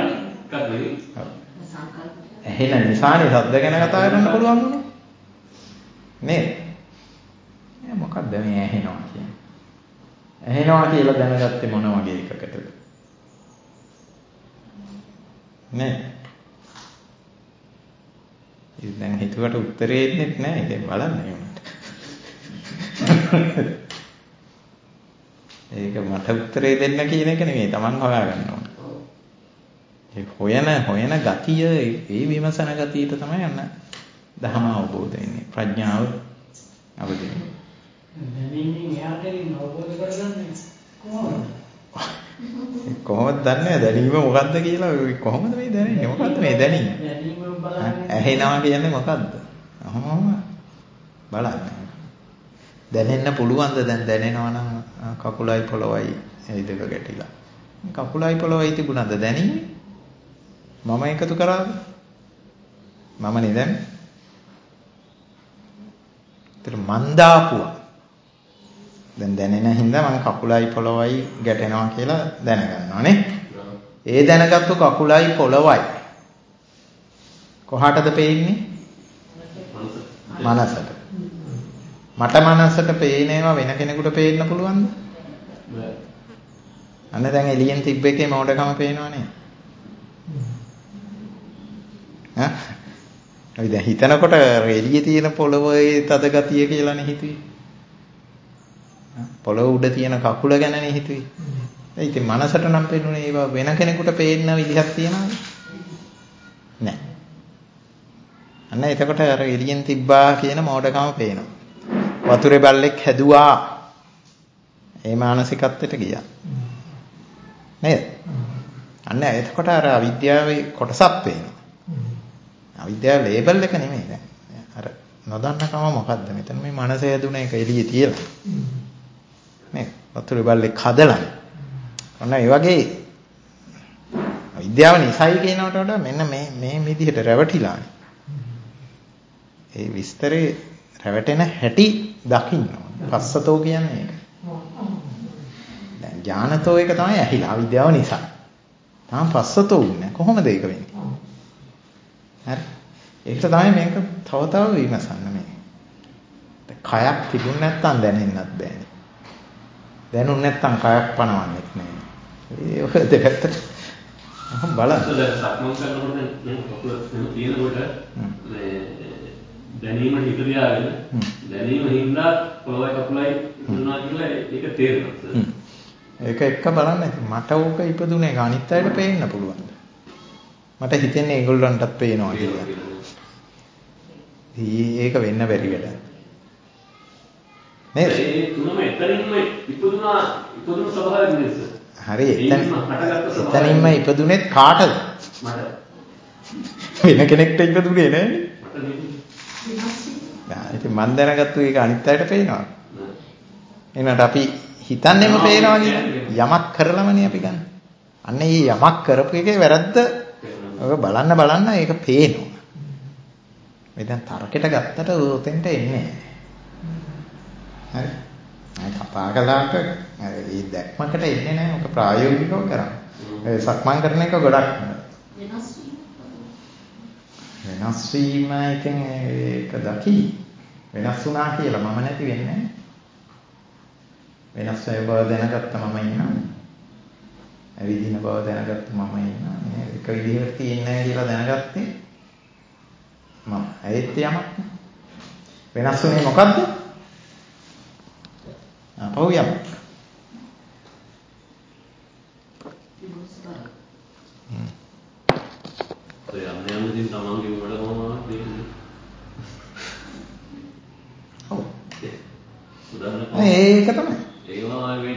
ඇහෙන නිසානේ ශබ්ද ගැන කතා කරන්න පුළුවන් උනේ. නේද? මොකක්ද මේ ඇහෙනවා කියන්නේ? ඇහෙනවා කියලා දැනගත්තේ මොන වගේ එකකටද? නේ? දැන් හිතුවට උත්තරේ එන්නේ නැහැ. ඉතින් බලන්න ඕනේ. ඒක මට උත්තරේ දෙන්න කියන එක නෙමෙයි. Taman හොයාගන්න ඕනේ. ඒ හොයන ගතිය ඒ විමසන ගතියට තමයි යන්න ධර්ම අවබෝධ වෙන්නේ. ප්‍රඥාව අවදි වෙන්නේ. දැනීමෙන් එහාට අවබෝධ කරගන්නේ කොහොමද දන්නේ දැනීම මොකද්ද කියලා? කොහොමද මේ දැනෙන්නේ? මොකද්ද මේ දැනීම? දැනීම බලන්නේ ඇහෙනවා කියන්නේ මොකද්ද? අහම බලන්න. දැනෙන්න පුළුවන්ද? දැන් දැනෙනවා නම් කකුලයි පොළොවයි ඒ දෙක ගැටිලා. කකුලයි පොළොවයි තිබුණාද දැනීම? මම එකතු කරාද? මම නේ දැන්. ඒතර මන් දාපුවා. දැන් දැනෙන හින්දා මම කකුලයි පොළොවයි ගැටෙනවා කියලා දැනගන්නවා නේ. ඒ දැනගත්තු කකුලයි පොළොවයි කොහාටද පේන්නේ? මනසට. මට මනසට පේනේවා වෙන කෙනෙකුට පේන්න පුළුවන්ද? බෑ. අන්න දැන් එළියෙන් තිබ්බ එකේ මෝඩකම පේනවා නේ. අපි දැන් හිතනකොට එළියේ තියෙන පොළොවේ තද ගතිය කියලානේ හිතුවේ. පොළොව උඩ තියෙන කකුල ගැනනේ හිතුවේ. ඉතින් මනසට නම් පේන්නේ ඒවා වෙන කෙනෙකුට පේන්න විදිහක් තියනවද? නැහැ. අන්න එතකොට අර එළියෙන් තිබ්බා කියන මෝඩකම පේනවා. වතුරේ බල්ලෙක් හැදුවා. ඒ මානසිකත්වයට ගියා. නේද? අන්න එතකොට අර අවිද්‍යාවේ කොටසක් පේනවා. අවිද්‍යාව ලේබල් එක නෙමෙයි දැන්. අර නොදන්නකම මොකද්ද? මෙතන මේ මනස හැදුන එක එළියේ තියලා. නේ වතුරේ බල්ලෙක් හදලා. ඔන්න ඒ වගේ අවිද්‍යාව නිසයි කියනකට වඩා මෙන්න මේ විදිහට රැවටිලානේ. ඒ විස්තරේ රැවටෙන හැටි දකින්න ඕන. පස්සතෝ කියන්නේ ඒක. දැන් ඥානතෝ එක තමයි ඇහිලා අවිද්‍යාව නිසා. තාම පස්සතෝ උන්නේ. කොහොමද ඒක වෙන්නේ? හරි. ඒක තමයි මේක තව විමසන්න මේ. කයක් තිබුණ නැත්නම් දැනෙන්නත් බෑනේ. දැනුනේ නැත්නම් කයක් පනවන්නෙත් නෑ. ඒ ඔය දෙකට මම බලන්න. සක්මන් කරනකොට මේ කකුල තියෙනකොට මේ දැනීම හිතරියාගෙන දැනීම හින්දා පොළොවේ කකුලයි ඉන්නවා කියලා ඒක තේරෙනවා. ඒක එක්ක බලන්න. මට ඕක ඉපදුනේ අනිත් අයට පේන්න පුළුවන්. මට හිතෙන්නේ ඒගොල්ලන්ටත් පේනවා කියලා. ඒක වෙන්න බැරි වැඩක්. නේද? ඒ තුනම එතනින්ම ඉපදුන ස්වභාවය නේද? හරි එතනින්ම ඉපදුනේත් කාටද? මට. වෙන කෙනෙක්ට ඉපදුනේ නෑනේ. මට ඉතින් මම දැනගත්තු ඒක අනිත් අයට පේනවා. එහෙනම් අපි හිතන්නේම පේනවා කියන්නේ යමක් කරලමනේ අපි ගන්න. අන්න මේ යමක් කරපු එකේ වැරද්ද ඔය බලන්න ඒක පේනවා. මේ දැන් තරකෙට ගත්තට උතෙන්ට එන්නේ නැහැ. හරි. අය කතා කළාට ඒ දැක්මකට එන්නේ නැහැ. මොක ප්‍රායෝගිකව කරන්නේ. සක්මන් කරන එක ගොඩක් වෙනස් වීම ඉතින් ඒක දකි. වෙනස් වුණා කියලා මම නැති වෙන්නේ නැහැ. වෙනස් වෙන බව දැනගත්ත මම ඉන්නවා. ඇවිදින බව දැනගත්ත මම ඉන්නවා. මේ එක විදිහකට තියෙන්නේ නැහැ කියලා දැනගත්තේ මම. ඇයිත් යමක් වෙනස් වුණේ මොකද්ද? අපෝ යමක්. ඒ අම්මයන්ගෙන් තමන්ගේ උඩම දෙන්නේ. ඔව්. උදාහරණ ඒක තමයි. ඒවා වෙන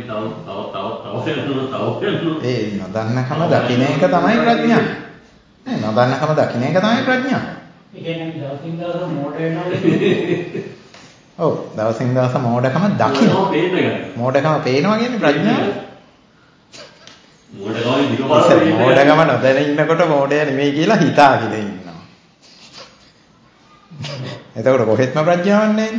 තව ඒ නොදන්නකම දකින්න එක තමයි ප්‍රඥාව. නේ නොදන්නකම දකින්න එක තමයි ප්‍රඥාව. ඒ කියන්නේ දවසින් දවස මෝඩ වෙනවා කියන්නේ. ඔව් දවසින් දවස මෝඩකම දකින්න. මෝඩකම පේනවා කියන්නේ ප්‍රඥාව. මෝඩකම නොදැන ඉන්නකොට මෝඩය නෙමෙයි කියලා හිතාගෙන ඉන්නවා. එතකොට කොහෙත්ම ප්‍රඥාවක් නැහැ.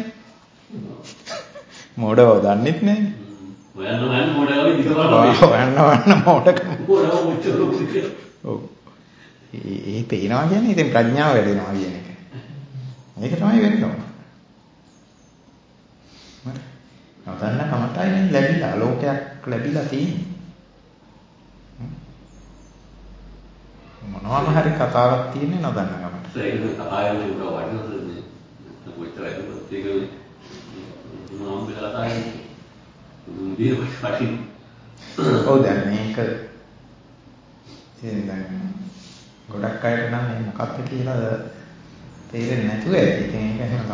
මෝඩව දන්නෙත් නැහැ. හොයන්න මෝඩකම විතරයි. හොයන්න මෝඩකම. ඔව්. ඒ පේනවා කියන්නේ ඉතින් ප්‍රඥාව වැඩෙනවා කියන එක. මේක තමයි වෙන්න ඕන. හරි. නොදන්න කමටයි ලැබිලා ලෝකයක් ලැබිලා තියෙන්නේ. මොනවාම හරි කතාවක් තියෙන්නේ නොදන්න කමට. ඒක කතාවේ උඩ වටිනද කොච්චරද ඒක මොනවද කතාවේ උන්දී වටින. ඔව් දැන් මේක දැන් ගොඩක් අයට නම් මේ මොකක්ද කියලා තේරෙන්නේ නැතුව ඇති. ඉතින් ඒක එහෙම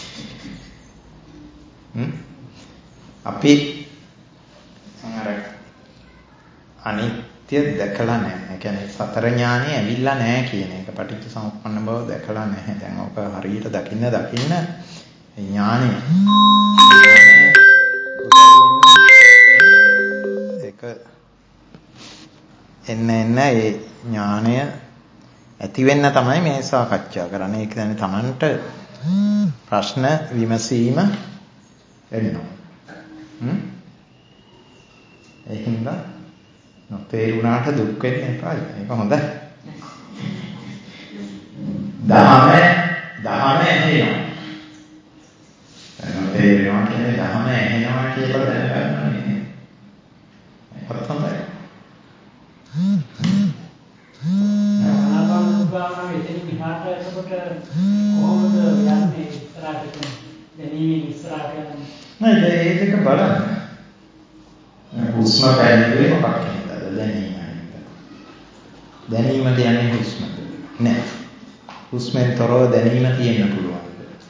තමයි. අපි අර අනිත්‍ය දැකලා නැහැ. ඒ කියන්නේ සතර ඥානෙ ඇවිල්ලා නැහැ කියන එක. පටිච්චසමුප්පන්න බව දැකලා නැහැ. දැන් ඔක හරියට දකින්න ඥානෙ ඒක එන්න ඒ ඥානය ඇති වෙන්න තමයි මේ සාකච්ඡා කරන්නේ. ඒ කියන්නේ Tamanට ප්‍රශ්න විමසීම වෙනවා. ඒ හින්දා නොතේරුණාට දුක් වෙන්න එපා. ඒක හොඳයි. දහම ඇහෙනවා. නොතේරෙනවා කියන්නේ දහම ඇහෙනවා කියලා දැනගන්නවා නේ. ඒකත් හොඳයි. ආනාපාන මෙතන විහාරට එතකොට කොහොමද යන්නේ ඉස්සරහට දැනීමේ ඉස්සරහට යන්නේ? නෑ ඒ දෙක බලන්න. හුස්ම පැහැදිලි මොකක් හින්දාද? දැනීම. දැනීම කියන්නේ හුස්මද? නෑ. හුස්මෙන් තොරව දැනීම තියෙන්න පුළුවන්.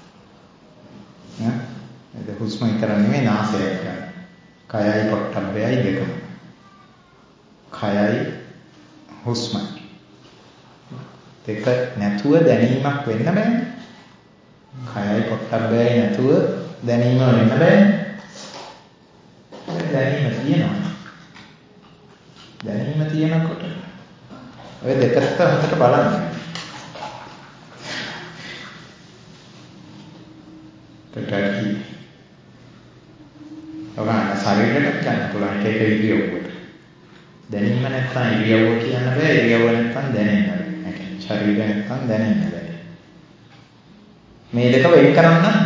නේද? ඒක හුස්ම විතර නෙමෙයි නාසය කියන්නේ. කයයි පොට්ටබ්බයයි දෙකම. කයයි හුස්මයි. දෙක නැතුව දැනීමක් වෙන්න බෑනේ. කයයි පොට්ටබ්බයයි නැතුව දැනීම වෙන්න බෑනේ. දැනීම තියෙනවා. දැනීම තියෙනකොට ඔය දෙකට හොඳට බලන්න. තටටි. ඔබාන ශරීරයට ගන්න පුළුවන් එක ඉරියව්වකට. දැනීම නැත්නම් ඉරියව්ව කියන්න බෑ. ඉරියව්ව නැත්නම් දැනෙන්න බෑ. ඒ කියන්නේ ශරීරය නැත්නම් දැනෙන්න බෑ. මේ දෙක වෙන් කරන්න බෑ.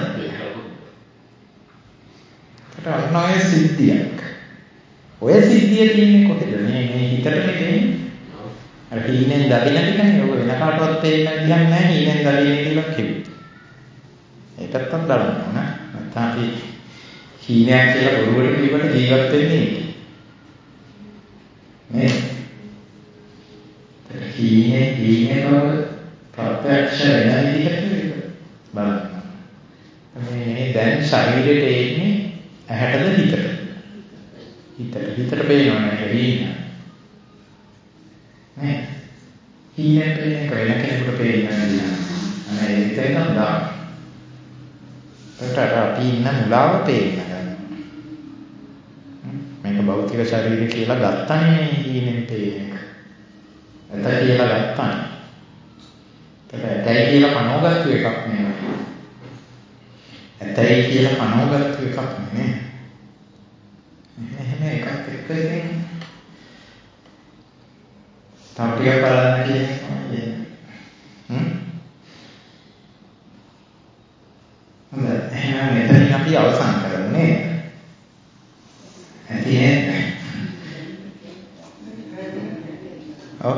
ඒකට අන්නෝය සිද්ධියක්. ඔය සිද්ධිය තියෙන්නේ කොහෙද? මේ හිතට නෙමෙයි. අර හීනෙන් දකින්න ටිකනේ. ඔය වෙන කාටවත් තේරෙන්න විදියක් නැහැ. හීනෙන් දකින්න කියලා කිව්වේ. ඒකත් බලන්න ඕන. නැත්නම් අපි හීනයක් කියලා බොරුවට කිව්වට ජීවත් වෙන්නේ නේ. හීනේ බව ප්‍රත්‍යක්ෂ වෙන විදිහට බලන්න. මේ දැන් ශරීරයට එන්නේ ඇහැටද හිතටද? හිතට පේනවා නේද හීන? නේ. හීනට වෙන කෙනෙකුට පේන්නේ නැහැ. අනේ ඒක නේද? ඒකට අපි ඉන්න මුලාව පේන්න ගන්නවා. මේක භෞතික ශරීරය කියලා ගත්තනේ මේ හීනෙන් පේන එක. ඇත කියලා ගත්තනේ. ඇතයි කියලා කනෝගත්තු එකක් නෙවෙයි. ඇතයි කියලා කනෝගත්තු එකක් නෙවෙයි. එහෙම එකක් එක්ක ඉතින් තව ටිකක් බලන්න කියන්නේ. එහෙනම් මෙතනින් අපි අවසන් කරමු නේද? ඇති නේද? ඔව්.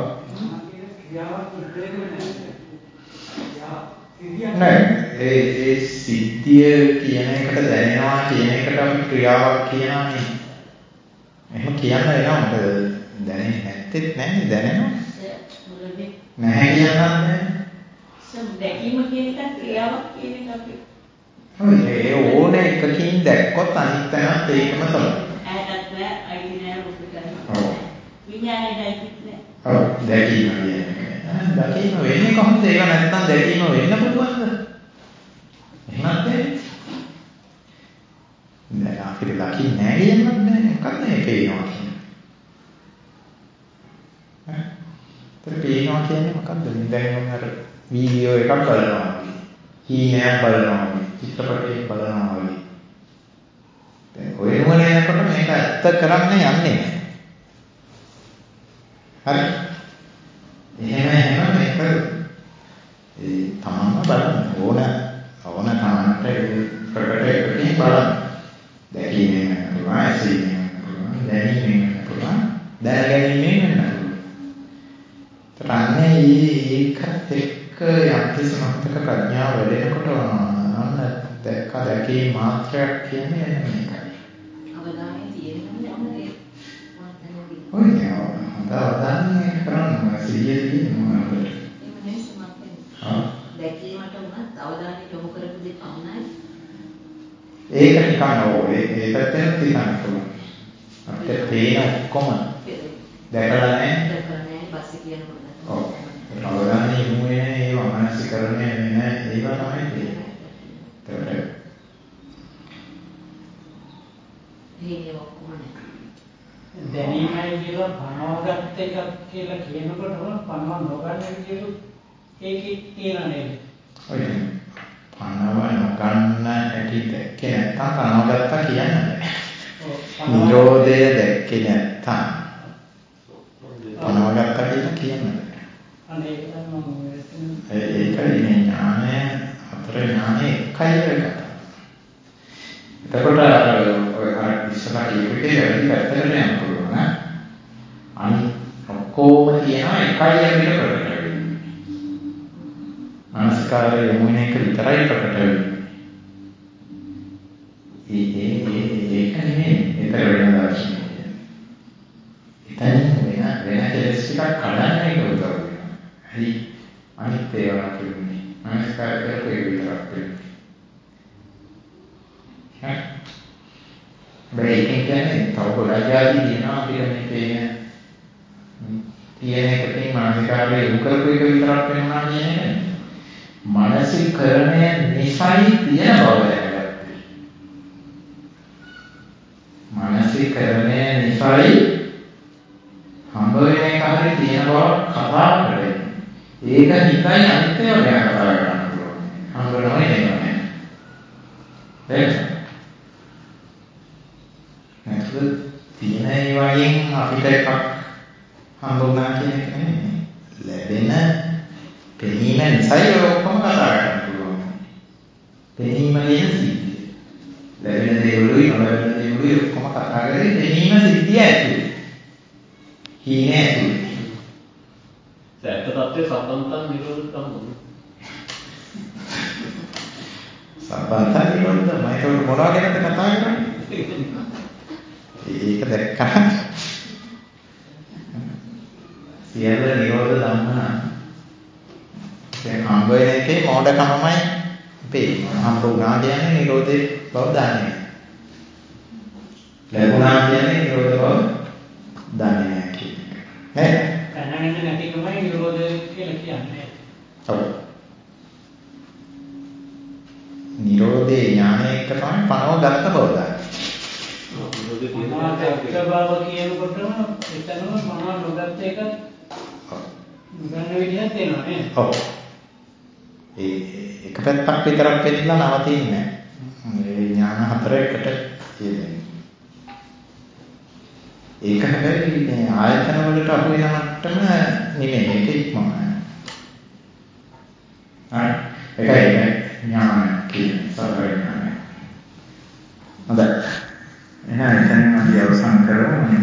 නෑ ඒ සිද්ධිය කියන එකට දැනෙනවා කියන එකට අපි ක්‍රියාවක් කියනවා නේ. එහෙම කියන්න වෙනවා මොකද දැනෙන්නේ නැත්තේ නැහැ දැනෙනවා. නැහැ කියනවා. දැකීම කියන එක ක්‍රියාවක් කියන එක අපි ඒ ඕන එකකින් දැක්කොත් අනිත් තැනත් ඒකම තමයි. ඇහැටත් නෑ අයිති නෑ රූපෙට. ඔව්. විඥානයේයි නෑ. ඔව් දැකීම කියන්නේ. දැකීම වෙන්නේ කොහොමද? ඒක නැත්තම් දැකීම වෙන්න පුළුවන්ද? එහෙමත් නෑ. දැන් අපිට දකින්නේ නෑ කියන්නත් නෑ. මොකක්ද මේ පේනවා කියන්නේ? පේනවා කියන්නේ මොකක්ද? දැන් අර වීඩියෝ එකක් බලනවා. හීනයක් බලනවා. චිත්‍රපටයක් බලනවා වගේ. දැන් ඔය නුවණ යනකොට මේක ඇත්ත කරන්න යන්නේ නැහැ. හරි. එහෙම මේක තමන්ම බලන්න ඕන තමන්ට ප්‍රකටයෙන් බලන්න. දැකීමෙන් වෙන්න පුළුවන්, ඇසීමෙන් වෙන්න පුළුවන්, දැනීමෙන් වෙන්න පුළුවන්, දැනගැනීමෙන් වෙන්න පුළුවන්. තරන්නේ ඒකත් එක්ක යම්කිසි මතක ප්‍රඥාව වැඩෙනකොට දැකීම මාත්‍රයක් කියන්නේ මේකයි. අවධානය තියෙන්නේ මොනවද? ඔය අවධානය කරන්න සිහිය තියෙනවා. එහෙම නෙවෙයි සමහරවිට. දැකීමට උනත් අවධානය යොමු කරපු දෙයක් පමණයි. ඒක නිකන් ඕනේ. ඒ පැත්තෙන් තියන්න පුළුවන්. අපිට පේන ඔක්කොම දැකලා නැහැ. දැකලා නැහැ පස්සේ කියනකොට. ඔව්. අවධානය යොමු වෙන ඒ වමනසිකරණය වෙන ඒවා තමයි තියෙන්නේ. දැනීමයි කියලා පනවගත්ත එකක් කියලා කියනකොටම පනව නොගන්න විදියට ඒකේ තියෙන නේද? ඔය පනව නොගන්න හැටි දැක්කේ නැත්නම් පනවගත්තා කියන්නේ නැහැ. නිරෝධය දැක්කේ නැත්නම් පනවගත්තා කියලා කියන්නේ නැහැ. අනේ ඒකයි මේ ඥානය අතර ඥානය එකයි වෙකට. එතකොට අර ඉස්සරහ ඉන්නේ වැඩි පැත්තකට යන්න පුළුවන් නේ. අනිත් ඔක්කොම තියෙනවා එකයි අපිට ප්‍රකට වෙන්නේ. මානසිකාරය යොමු වෙන එක විතරයි ප්‍රකට වෙන්නේ. ඒක නෙමෙයි ඒතර වෙන දර්ශනය. මේකෙන් කියන්නේ තව ගොඩක් જાති තියෙනවා අපිට මේ තියෙන එකකින් මානසිකාරය යොමු කරපු එක විතරක් වෙනවා කියන එක. මානසිකරණය නිසයි තියෙන බව දැනගත්තේ. මානසිකරණය නිසයි හම්බ වෙන එක හරි තියෙන බව කතා කරන්නේ. ඒක හිතයි අනිත් ඒවා ගැන කතා කරන්න පුළුවන්. හම්බ වෙනවනේ නේද? නැත්නම් තියෙන ඒ වගේ අපිට එකක් හම්බ වුණා කියන එක නෙමෙයි. ලැබෙන පෙනීම නිසායි ඔක්කොම කතා කරන්න පුළුවන්. පෙනීම කියන සිද්ධිය. ලැබෙන දේවලුයි නොලැබෙන දේවලුයි ඔක්කොම කතා කරේ පෙනීම සිද්ධිය ඇතුලේ. හීනේ ඇතුලේ. ඇත්ත තත්ත්වයේ සම්බන්ධතාව නිරෝධ තමයි. සම්බන්ධතාව නිරෝධ තමයි. ඒක මොනවා ගැනද කතා කරන්නේ? ඒක දැක්කම සියල්ල නිරෝධ ධම්ම නම් දැන් හම්බ වෙන එකේ මෝඩකමයි පේන්නේ. හම්බ වුණා කියන්නේ නිරෝධේ බව දන්නේ. ලැබුණා කියන්නේ නිරෝධ බව දන්නේ නැහැ කියන්නේ. නේද? දැනගන්න නැතිකමයි නිරෝධය කියලා කියන්නේ. ඔව්. නිරෝධේ ඥානය එක තමයි පනව ගත්ත බව දන්නේ. බව කියනකොටම එතනම මම නොගත්ත එක ගන්න විදිහක් තියෙනවා නේද? ඔව්. එක පැත්තක් විතරක් පෙන්නලා නවතින්නේ නැහැ. මේ ඥාන හතර එකට කියන්නේ. ඒක හැබැයි මේ ආයතන වලට අහු වෙන මට්ටම නෙමෙයි. ඒක ඉක්මනයි. ඒකයි ඥාන කියන්නේ සතර ඥානය. හොඳයි. එහෙනම් එතනින් අපි අවසන් කරමු.